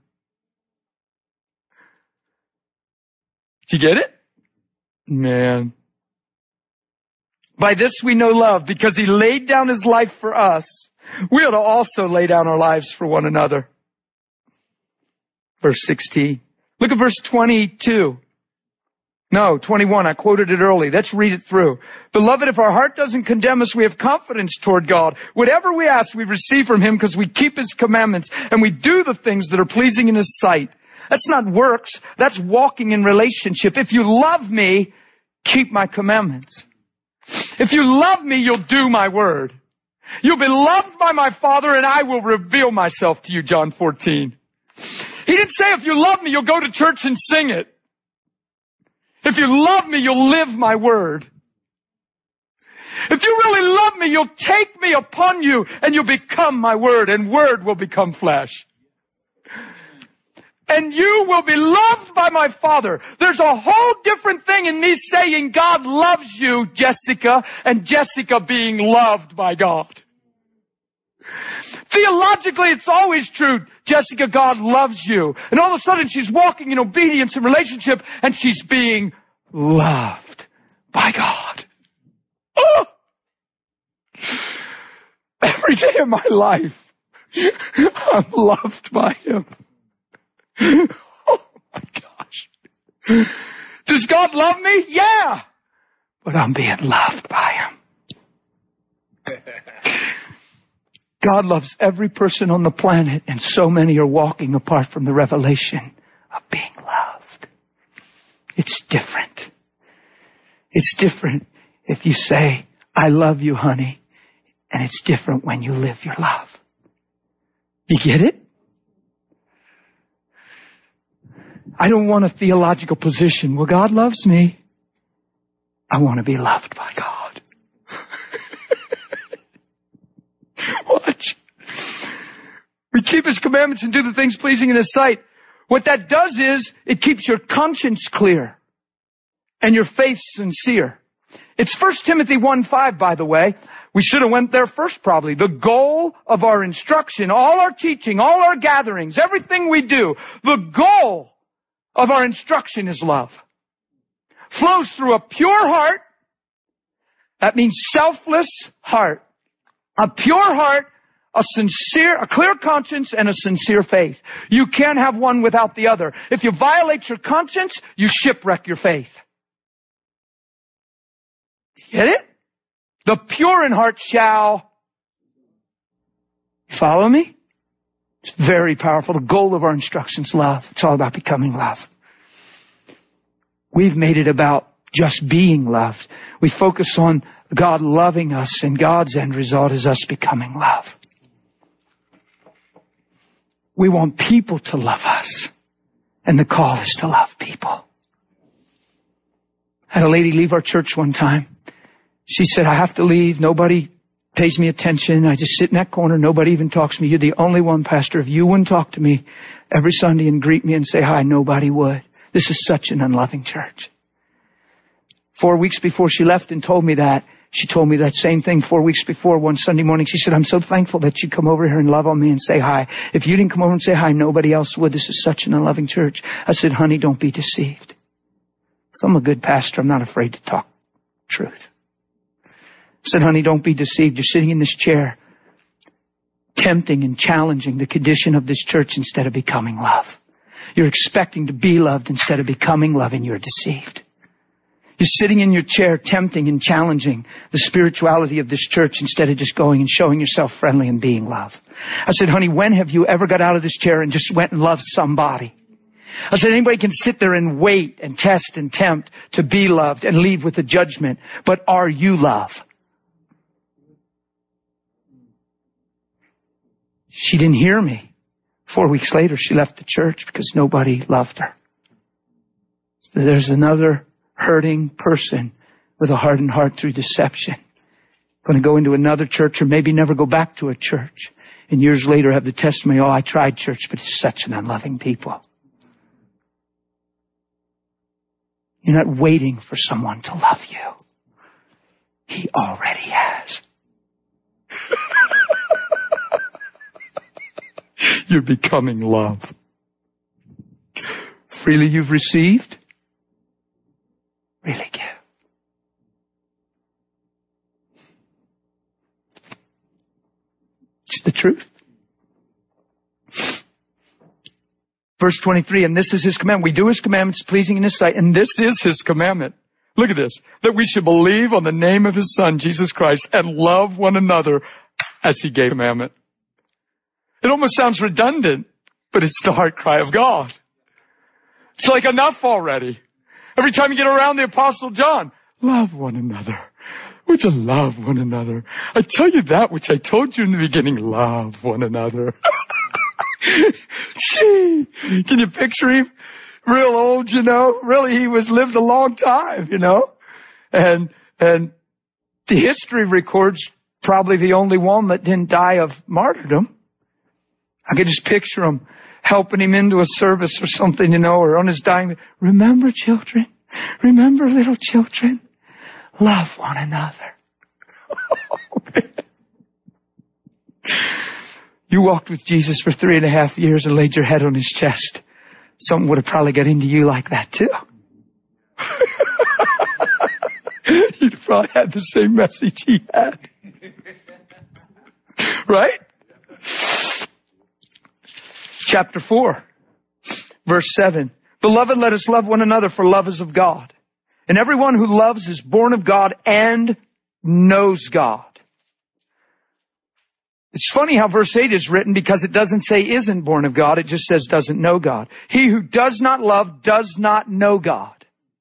Did you get it? Man. By this we know love, because he laid down his life for us. We ought to also lay down our lives for one another. Verse 16. Look at verse 22. No, 21. I quoted it early. Let's read it through. Beloved, if our heart doesn't condemn us, we have confidence toward God. Whatever we ask, we receive from Him because we keep His commandments and we do the things that are pleasing in His sight. That's not works. That's walking in relationship. If you love me, keep my commandments. If you love me, you'll do my word. You'll be loved by my Father and I will reveal myself to you, John 14. He didn't say if you love me, you'll go to church and sing it. If you love me, you'll live my word. If you really love me, you'll take me upon you and you'll become my word and word will become flesh. And you will be loved by my Father. There's a whole different thing in me saying God loves you, Jessica, and Jessica being loved by God. Theologically, it's always true. Jessica, God loves you. And all of a sudden she's walking in obedience and relationship and she's being loved by God. Oh! Every day of my life, I'm loved by Him. Oh my gosh. Does God love me? Yeah. But I'm being loved by Him. God loves every person on the planet, and so many are walking apart from the revelation of being loved. It's different. It's different if you say, I love you, honey, and it's different when you live your love. You get it? I don't want a theological position. Well, God loves me. I want to be loved by God. Watch. We keep His commandments and do the things pleasing in His sight. What that does is it keeps your conscience clear and your faith sincere. It's 1 Timothy 1:5, by the way. We should have went there first probably. The goal of our instruction, all our teaching, all our gatherings, everything we do, the goal of our instruction is love. Flows through a pure heart. That means selfless heart. A pure heart, a clear conscience, and a sincere faith. You can't have one without the other. If you violate your conscience, you shipwreck your faith. Get it? The pure in heart shall. Follow me? It's very powerful. The goal of our instruction is love. It's all about becoming love. We've made it about just being loved. We focus on God loving us, and God's end result is us becoming love. We want people to love us, and the call is to love people. I had a lady leave our church one time. She said, I have to leave. Nobody pays me attention. I just sit in that corner. Nobody even talks to me. You're the only one, Pastor. If you wouldn't talk to me every Sunday and greet me and say hi, nobody would. This is such an unloving church. 4 weeks before she left and told me that, she told me that same thing 4 weeks before. One Sunday morning, she said, I'm so thankful that you come over here and love on me and say hi. If you didn't come over and say hi, nobody else would. This is such an unloving church. I said, honey, don't be deceived. If I'm a good pastor, I'm not afraid to talk truth. I said, honey, don't be deceived. You're sitting in this chair, tempting and challenging the condition of this church instead of becoming love. You're expecting to be loved instead of becoming love, and you're deceived. You're sitting in your chair, tempting and challenging the spirituality of this church instead of just going and showing yourself friendly and being love. I said, honey, when have you ever got out of this chair and just went and loved somebody? I said, anybody can sit there and wait and test and tempt to be loved and leave with a judgment. But are you love? She didn't hear me. 4 weeks later, she left the church because nobody loved her. So there's another hurting person with a hardened heart through deception. Going to go into another church or maybe never go back to a church. And years later have the testimony, oh, I tried church, but it's such an unloving people. You're not waiting for someone to love you. He already has. You're becoming love. Freely you've received, freely give. the truth. Verse 23, and this is His commandment. We do His commandments pleasing in His sight, and this is His commandment. Look at this. That we should believe on the name of His Son, Jesus Christ, and love one another as He gave commandment. It almost sounds redundant, but it's the heart cry of God. It's like enough already. Every time you get around the Apostle John, love one another. Would you love one another? I tell you that which I told you in the beginning, love one another. Gee, can you picture him? Real old, Really, he lived a long time, And the history records probably the only one that didn't die of martyrdom. I could just picture him helping him into a service or something, or on his dying. Remember, children. Remember, little children. Love one another. You walked with Jesus for 3.5 years and laid your head on His chest. Something would have probably got into you like that too. You'd probably had the same message he had. Right? Chapter 4, verse 7. Beloved, let us love one another, for love is of God. And everyone who loves is born of God and knows God. It's funny how verse 8 is written because it doesn't say isn't born of God. It just says doesn't know God. He who does not love does not know God.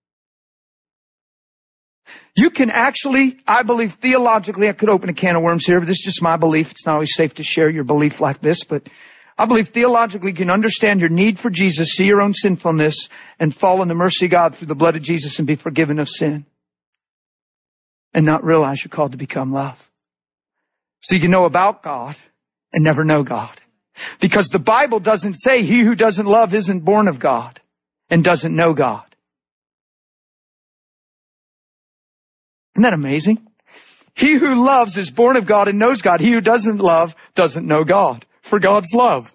You can actually, I believe theologically, I could open a can of worms here, but this is just my belief. It's not always safe to share your belief like this, but I believe theologically you can understand your need for Jesus, see your own sinfulness, and fall in the mercy of God through the blood of Jesus and be forgiven of sin. And not realize you're called to become love. So you can know about God and never know God. Because the Bible doesn't say he who doesn't love isn't born of God and doesn't know God. Isn't that amazing? He who loves is born of God and knows God. He who doesn't love doesn't know God. For God's love.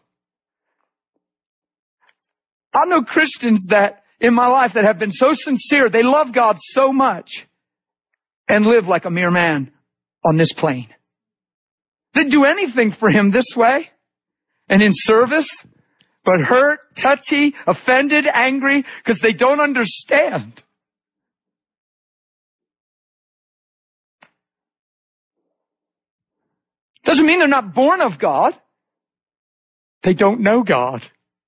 I know Christians that in my life that have been so sincere, they love God so much and live like a mere man on this plane. They'd do anything for Him this way and in service, but hurt, touchy, offended, angry, because they don't understand. Doesn't mean they're not born of God. They don't know God.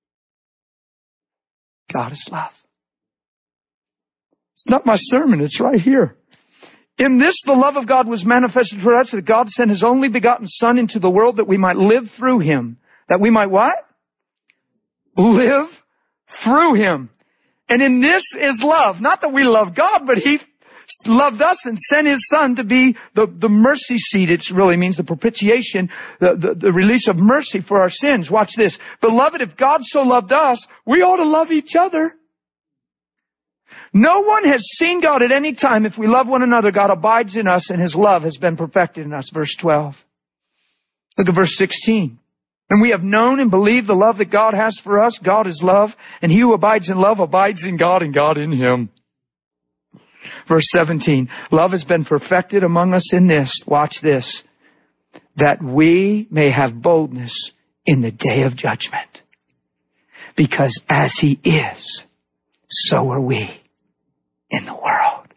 God is love. It's not my sermon, it's right here. In this, the love of God was manifested for us, that God sent His only begotten Son into the world that we might live through Him. That we might what? Live through Him. And in this is love. Not that we love God, but He loved us and sent His Son to be the mercy seat. It really means the propitiation, the release of mercy for our sins. Watch this. Beloved, if God so loved us, we ought to love each other. No one has seen God at any time. If we love one another, God abides in us and His love has been perfected in us. Verse 12. Look at verse 16. And we have known and believed the love that God has for us. God is love, and he who abides in love abides in God and God in him. Verse 17. Love has been perfected among us in this. Watch this. That we may have boldness in the day of judgment. Because as He is, so are we in the world.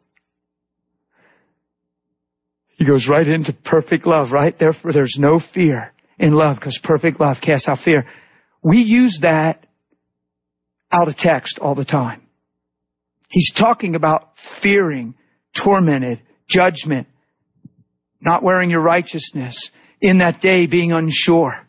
He goes right into perfect love, right? Therefore, there's no fear in love, because perfect love casts out fear. We use that out of text all the time. He's talking about fearing, tormented, judgment, not wearing your righteousness, in that day being unsure.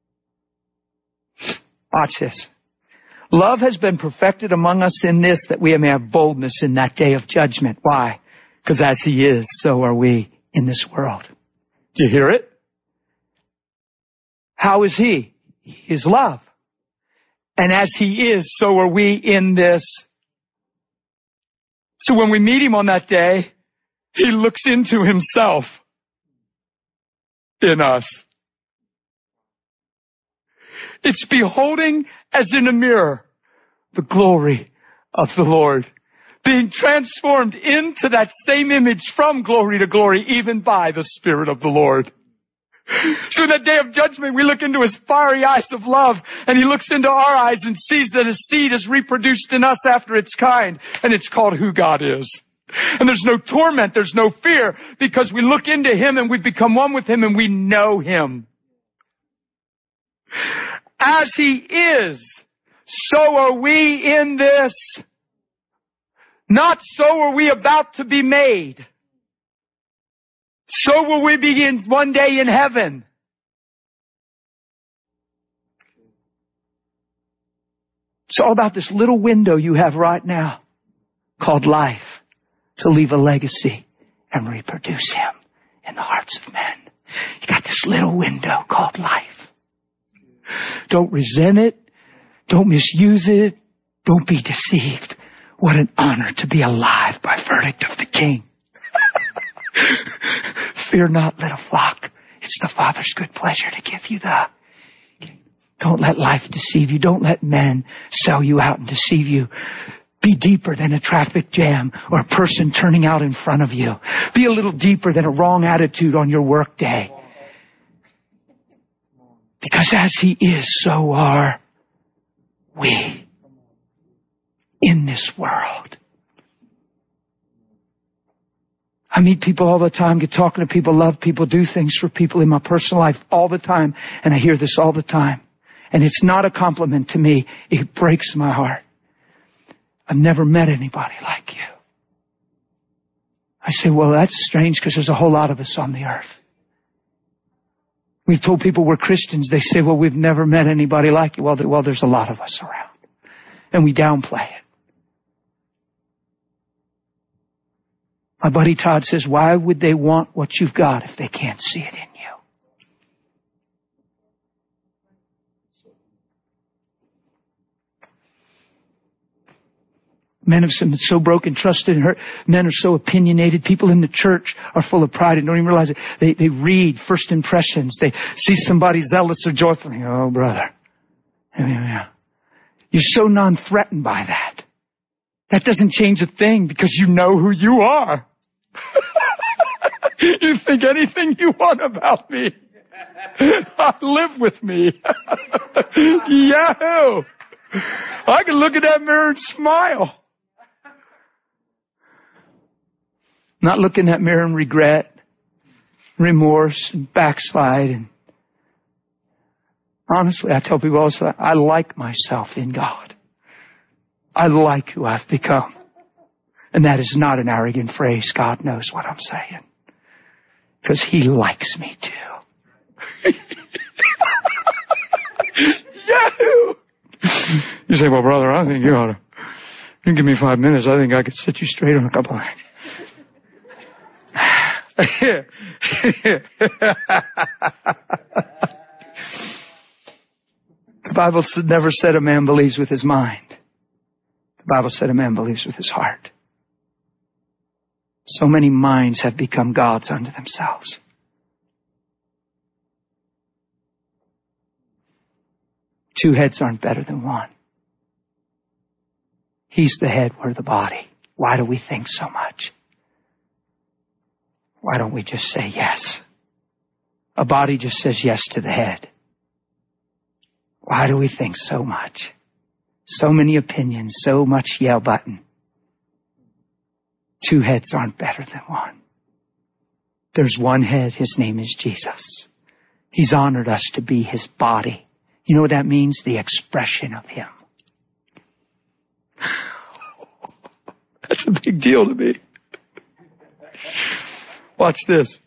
Watch this. Love has been perfected among us in this, that we may have boldness in that day of judgment. Why? Because as He is, so are we in this world. Do you hear it? How is He? He is love. And as He is, so are we in this. So when we meet Him on that day, He looks into Himself in us. It's beholding as in a mirror the glory of the Lord. Being transformed into that same image from glory to glory, even by the Spirit of the Lord. So in that day of judgment, we look into His fiery eyes of love, and He looks into our eyes and sees that His seed is reproduced in us after its kind, and it's called who God is. And there's no torment, there's no fear, because we look into Him and we become one with Him and we know Him. As He is, so are we in this. Not so are we about to be made. So will we be in one day in heaven. It's all about this little window you have right now called life to leave a legacy and reproduce Him in the hearts of men. You got this little window called life. Don't resent it. Don't misuse it. Don't be deceived. What an honor to be alive by verdict of the King. Fear not, little flock. It's the Father's good pleasure to give you the... Don't let life deceive you. Don't let men sell you out and deceive you. Be deeper than a traffic jam or a person turning out in front of you. Be a little deeper than a wrong attitude on your work day. Because as He is, so are we in this world. I meet people all the time, get talking to people, love people, do things for people in my personal life all the time. And I hear this all the time. And it's not a compliment to me. It breaks my heart. I've never met anybody like you. I say, well, that's strange because there's a whole lot of us on the earth. We've told people we're Christians. They say, well, we've never met anybody like you. Well, there's a lot of us around. And we downplay it. My buddy Todd says, why would they want what you've got if they can't see it in you? Men have been so broken, trusted, and hurt. Men are so opinionated. People in the church are full of pride and don't even realize it. They read first impressions. They see somebody zealous or joyful. Oh, brother. Yeah. You're so non-threatened by that. That doesn't change a thing because you know who you are. You think anything you want about me. Live with me. Yahoo! I can look at that mirror and smile. Not look in that mirror and regret, remorse, and backslide. And honestly, I tell people all the time, I like myself in God. I like who I've become. And that is not an arrogant phrase. God knows what I'm saying. Because He likes me too. Yahoo! You say, well, brother, I think you ought to. You give me 5 minutes. I think I could set you straight on a couple of things. The Bible never said a man believes with his mind. The Bible said a man believes with his heart. So many minds have become gods unto themselves. Two heads aren't better than one. He's the head, we're the body. Why do we think so much? Why don't we just say yes? A body just says yes to the head. Why do we think so much? So many opinions, so much yell button. Two heads aren't better than one. There's one head. His name is Jesus. He's honored us to be His body. You know what that means? The expression of Him. That's a big deal to me. Watch this.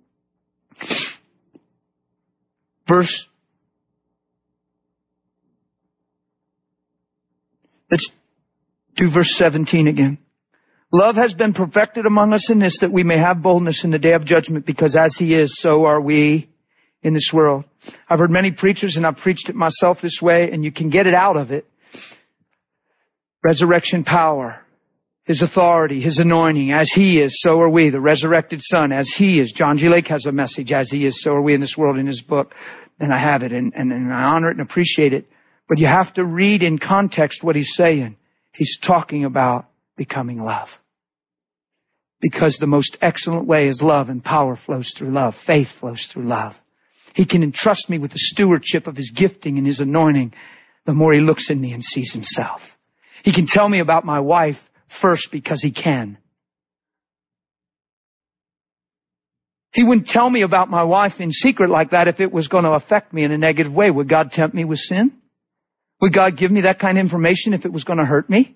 Let's do verse 17 again. Love has been perfected among us in this, that we may have boldness in the day of judgment, because as He is, so are we in this world. I've heard many preachers, and I've preached it myself this way, and you can get it out of it. Resurrection power, His authority, His anointing. As He is, so are we. The resurrected Son, as He is. John G. Lake has a message, as He is, so are we in this world, in his book. And I have it, and I honor it and appreciate it. But you have to read in context what he's saying. He's talking about becoming love. Because the most excellent way is love, and power flows through love. Faith flows through love. He can entrust me with the stewardship of His gifting and His anointing, the more He looks in me and sees Himself. He can tell me about my wife first because He can. He wouldn't tell me about my wife in secret like that if it was going to affect me in a negative way. Would God tempt me with sin? Would God give me that kind of information if it was going to hurt me?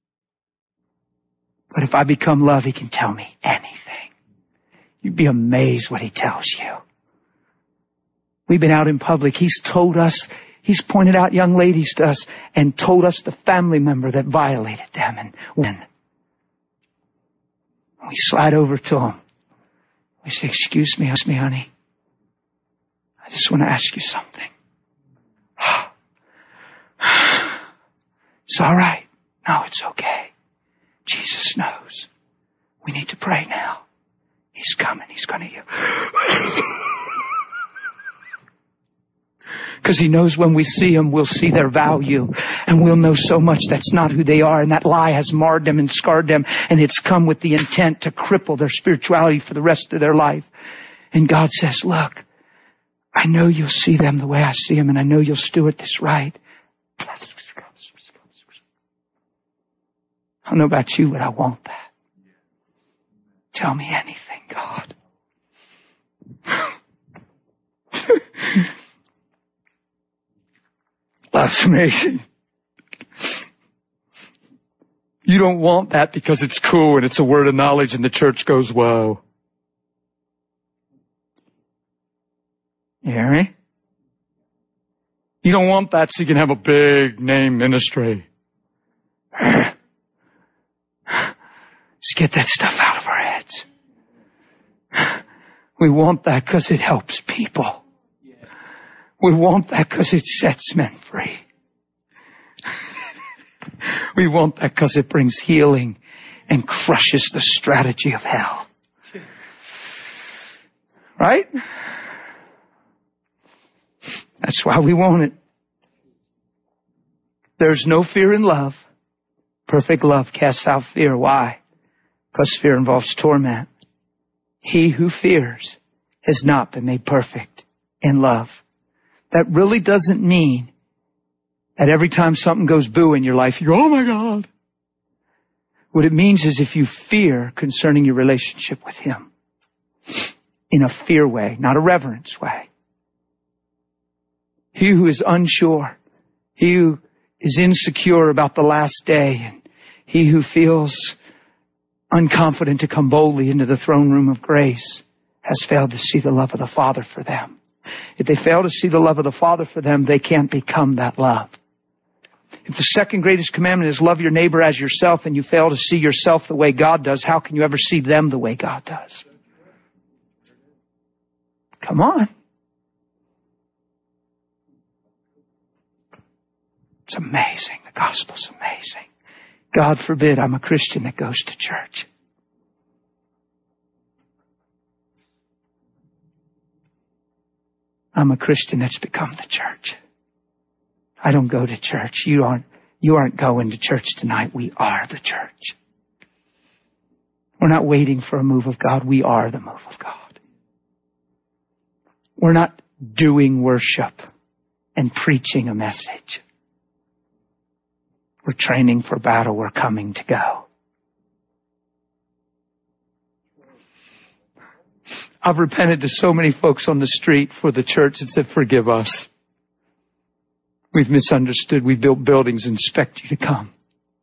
But if I become love, He can tell me anything. You'd be amazed what He tells you. We've been out in public. He's told us, He's pointed out young ladies to us and told us the family member that violated them. And when we slide over to them, we say, excuse me, honey. I just want to ask you something. It's all right. No, it's okay. Jesus knows. We need to pray now. He's coming. He's going to heal. Because He knows when we see them, we'll see their value. And we'll know so much that's not who they are. And that lie has marred them and scarred them. And it's come with the intent to cripple their spirituality for the rest of their life. And God says, look, I know you'll see them the way I see them. And I know you'll steward this right. I don't know about you, but I want that. Tell me anything, God. Love's amazing. You don't want that because it's cool and it's a word of knowledge and the church goes, whoa. You hear me? You don't want that so you can have a big name ministry. Let's get that stuff out of our heads. We want that because it helps people. We want that because it sets men free. We want that because it brings healing and crushes the strategy of hell. Right? That's why we want it. There's no fear in love. Perfect love casts out fear. Why? Because fear involves torment. He who fears has not been made perfect in love. That really doesn't mean that every time something goes boo in your life, you go, oh my God. What it means is if you fear concerning your relationship with Him in a fear way, not a reverence way. He who is unsure, he who is insecure about the last day, and he who feels unconfident to come boldly into the throne room of grace has failed to see the love of the Father for them. If they fail to see the love of the Father for them, they can't become that love. If the second greatest commandment is love your neighbor as yourself and you fail to see yourself the way God does, how can you ever see them the way God does? Come on. It's amazing. The gospel's amazing. God forbid I'm a Christian that goes to church. I'm a Christian that's become the church. I don't go to church. You aren't going to church tonight. We are the church. We're not waiting for a move of God. We are the move of God. We're not doing worship and preaching a message. We're training for battle. We're coming to go. I've repented to so many folks on the street for the church that said, forgive us. We've misunderstood. We built buildings and expect you to come.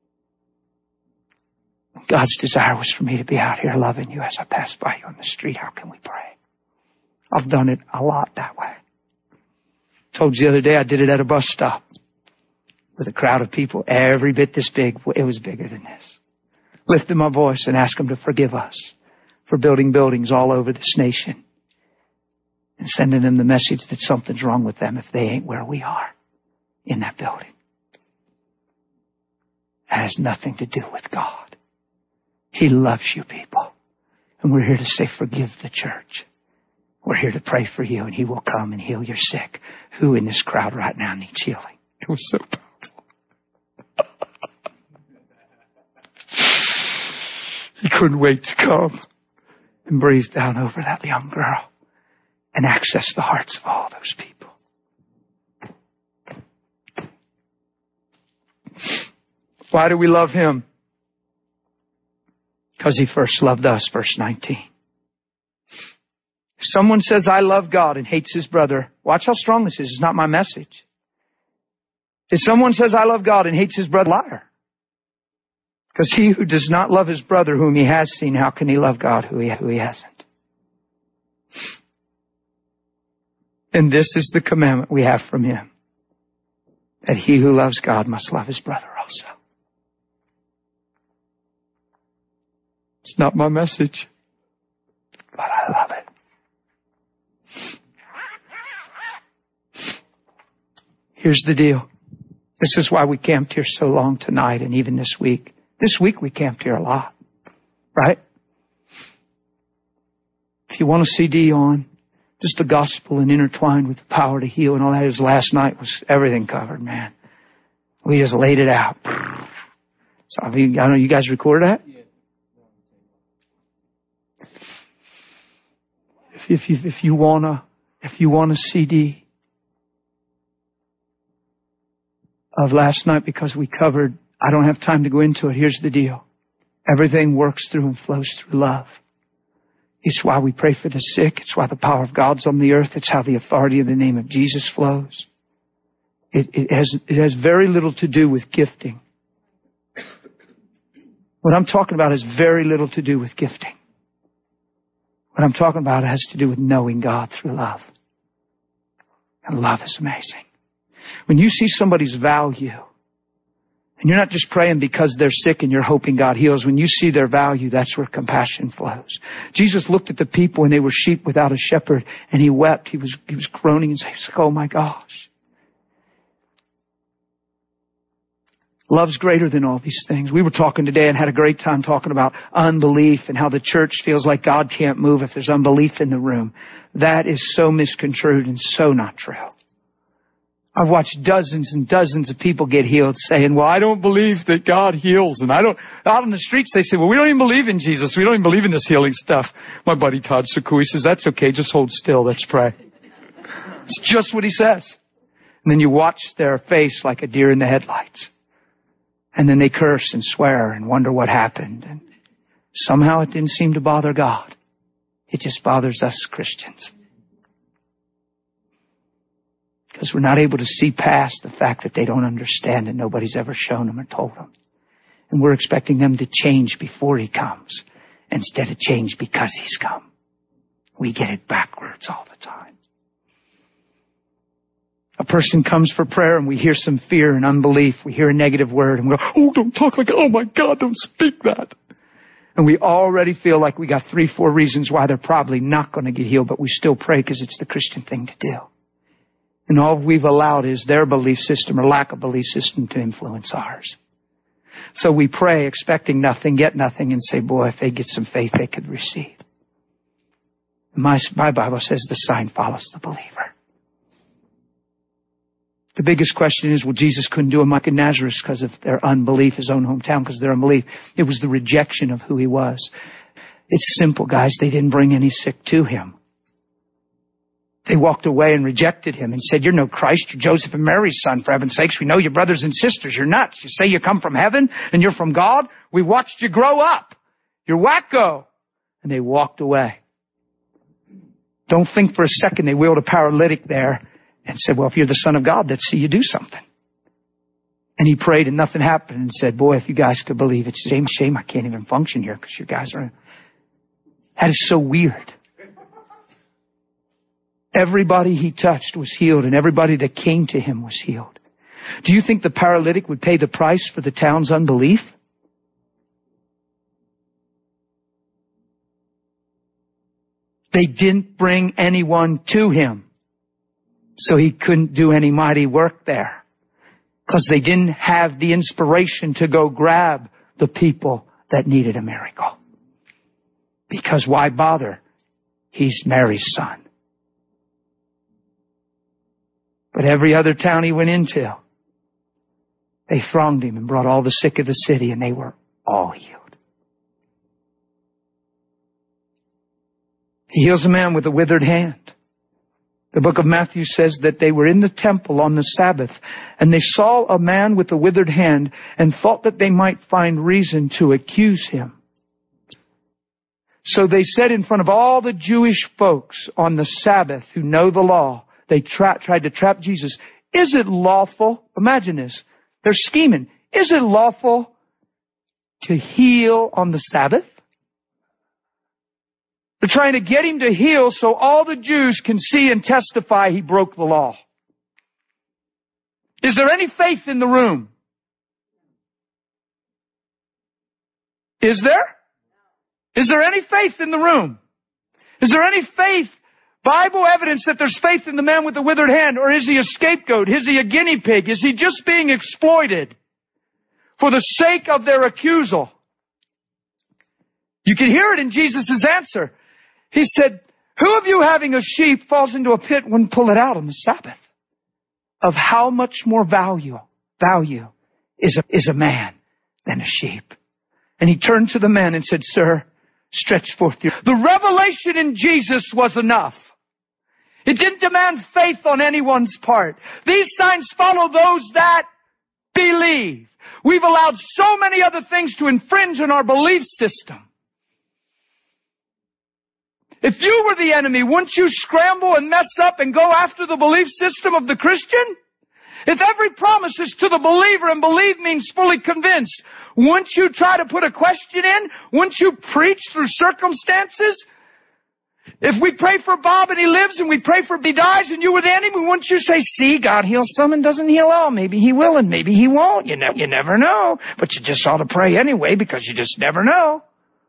God's desire was for me to be out here loving you as I pass by you on the street. How can we pray? I've done it a lot that way. Told you the other day I did it at a bus stop with a crowd of people every bit this big. It was bigger than this. Lifted my voice and asked them to forgive us for building buildings all over this nation and sending them the message that something's wrong with them if they ain't where we are in that building. That has nothing to do with God. He loves you people. And we're here to say, forgive the church. We're here to pray for you and He will come and heal your sick. Who in this crowd right now needs healing? It was so powerful. He couldn't wait to come and breathe down over that young girl and access the hearts of all those people. Why do we love Him? Because He first loved us, verse 19. If someone says, I love God and hates his brother, watch how strong this is. It's not my message. If someone says, I love God and hates his brother, liar. Because he who does not love his brother whom he has seen, how can he love God who he hasn't? And this is the commandment we have from Him, that he who loves God must love his brother also. It's not my message, but I love it. Here's the deal. This is why we camped here so long tonight and even this week. This week we camped here a lot, right? If you want a CD on, just the gospel and intertwined with the power to heal and all that, is last night was everything covered, man. We just laid it out. So I don't know, you guys recorded that? If you want a CD of last night, because we covered, I don't have time to go into it. Here's the deal. Everything works through and flows through love. It's why we pray for the sick. It's why the power of God's on the earth. It's how the authority of the name of Jesus flows. It has very little to do with gifting. What I'm talking about has very little to do with gifting. What I'm talking about has to do with knowing God through love. And love is amazing. When you see somebody's value, and you're not just praying because they're sick and you're hoping God heals. When you see their value, that's where compassion flows. Jesus looked at the people and they were sheep without a shepherd, and He wept. He was groaning and saying, oh my gosh. Love's greater than all these things. We were talking today and had a great time talking about unbelief and how the church feels like God can't move if there's unbelief in the room. That is so misconstrued and so not true. I've watched dozens and dozens of people get healed saying, well, I don't believe that God heals. And out on the streets, they say, well, we don't even believe in Jesus. We don't even believe in this healing stuff. My buddy Todd Sakui says, that's okay. Just hold still. Let's pray. It's just what he says. And then you watch their face like a deer in the headlights. And then they curse and swear and wonder what happened. And somehow it didn't seem to bother God. It just bothers us Christians. Because we're not able to see past the fact that they don't understand and nobody's ever shown them or told them. And we're expecting them to change before He comes instead of change because He's come. We get it backwards all the time. A person comes for prayer and we hear some fear and unbelief. We hear a negative word and we go, oh, don't talk like that. Oh my God, don't speak that. And we already feel like we got 3-4 reasons why they're probably not going to get healed, but we still pray because it's the Christian thing to do. And all we've allowed is their belief system or lack of belief system to influence ours. So we pray expecting nothing, get nothing, and say, boy, if they get some faith, they could receive. My Bible says the sign follows the believer. The biggest question is, well, Jesus couldn't do a Micah and Nazareth because of their unbelief, His own hometown, because of their unbelief. It was the rejection of who He was. It's simple, guys. They didn't bring any sick to Him. They walked away and rejected Him and said, you're no Christ, you're Joseph and Mary's son, for heaven's sakes. We know your brothers and sisters. You're nuts. You say you come from heaven and you're from God. We watched you grow up. You're wacko. And they walked away. Don't think for a second they wheeled a paralytic there and said, well, if you're the Son of God, let's see you do something. And He prayed and nothing happened and said, boy, if you guys could believe, it's a shame I can't even function here because you guys are... That is so weird. Everybody He touched was healed, and everybody that came to Him was healed. Do you think the paralytic would pay the price for the town's unbelief? They didn't bring anyone to Him, so He couldn't do any mighty work there, because they didn't have the inspiration to go grab the people that needed a miracle. Because why bother? He's Mary's son. But every other town He went into, they thronged Him and brought all the sick of the city, and they were all healed. He heals a man with a withered hand. The book of Matthew says that they were in the temple on the Sabbath, and they saw a man with a withered hand and thought that they might find reason to accuse him. So they said in front of all the Jewish folks on the Sabbath who know the law, they tried to trap Jesus. Is it lawful? Imagine this. They're scheming. Is it lawful to heal on the Sabbath? They're trying to get him to heal so all the Jews can see and testify he broke the law. Is there any faith in the room? Is there? Is there any faith in the room? Is there any faith, Bible evidence that there's faith in the man with the withered hand? Or is he a scapegoat? Is he a guinea pig? Is he just being exploited for the sake of their accusal? You can hear it in Jesus' answer. He said, who of you having a sheep falls into a pit wouldn't pull it out on the Sabbath? Of how much more value is a man than a sheep? And he turned to the man and said, sir, stretch forth your... The revelation in Jesus was enough. It didn't demand faith on anyone's part. These signs follow those that believe. We've allowed so many other things to infringe on our belief system. If you were the enemy, wouldn't you scramble and mess up and go after the belief system of the Christian? If every promise is to the believer and believe means fully convinced, wouldn't you try to put a question in? Wouldn't you preach through circumstances? If we pray for Bob and he lives and we pray for he dies and you were the enemy, wouldn't you say, see, God heals some and doesn't heal all. Maybe he will and maybe he won't. You never know. But you just ought to pray anyway because you just never know.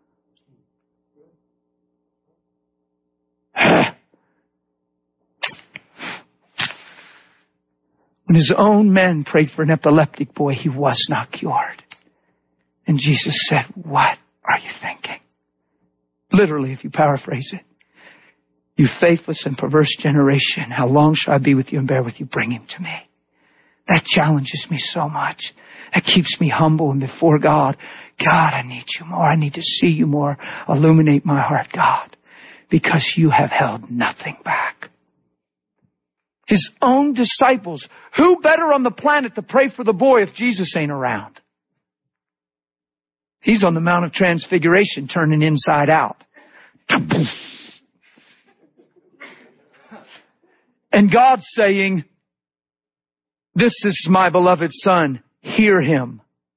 When his own men prayed for an epileptic boy, he was not cured. And Jesus said, what are you thinking? Literally, if you paraphrase it. You faithless and perverse generation, how long shall I be with you and bear with you? Bring him to me. That challenges me so much. That keeps me humble and before God. God, I need you more. I need to see you more. Illuminate my heart, God, because you have held nothing back. His own disciples, who better on the planet to pray for the boy if Jesus ain't around? He's on the Mount of Transfiguration turning inside out. And God's saying, this is my beloved son, hear him.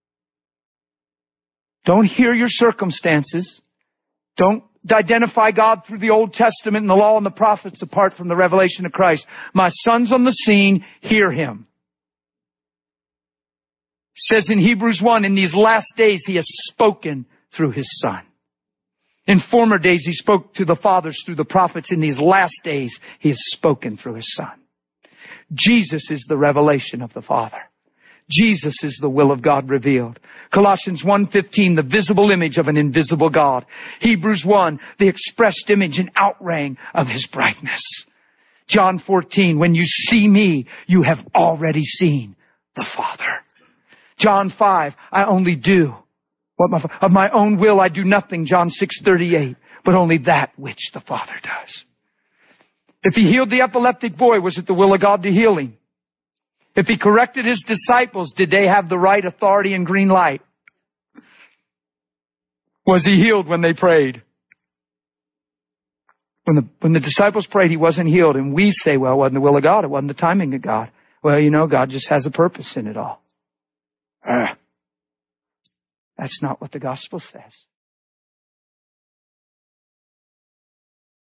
Don't hear your circumstances. Don't identify God through the Old Testament and the law and the prophets apart from the revelation of Christ. My son's on the scene, hear him. It says in Hebrews 1, in these last days he has spoken through his son. In former days he spoke to the fathers through the prophets. In these last days he has spoken through his son. Jesus is the revelation of the Father. Jesus is the will of God revealed. Colossians 1:15, the visible image of an invisible God. Hebrews 1, the expressed image and outraying of his brightness. John 14, when you see me, you have already seen the Father. John 5, I only do of my own will I do nothing. John 6:38, but only that which the Father does. If he healed the epileptic boy, was it the will of God to heal him? If he corrected his disciples, did they have the right authority and green light? Was he healed when they prayed? When the disciples prayed, he wasn't healed. And we say, well, it wasn't the will of God. It wasn't the timing of God. Well, God just has a purpose in it all. That's not what the gospel says.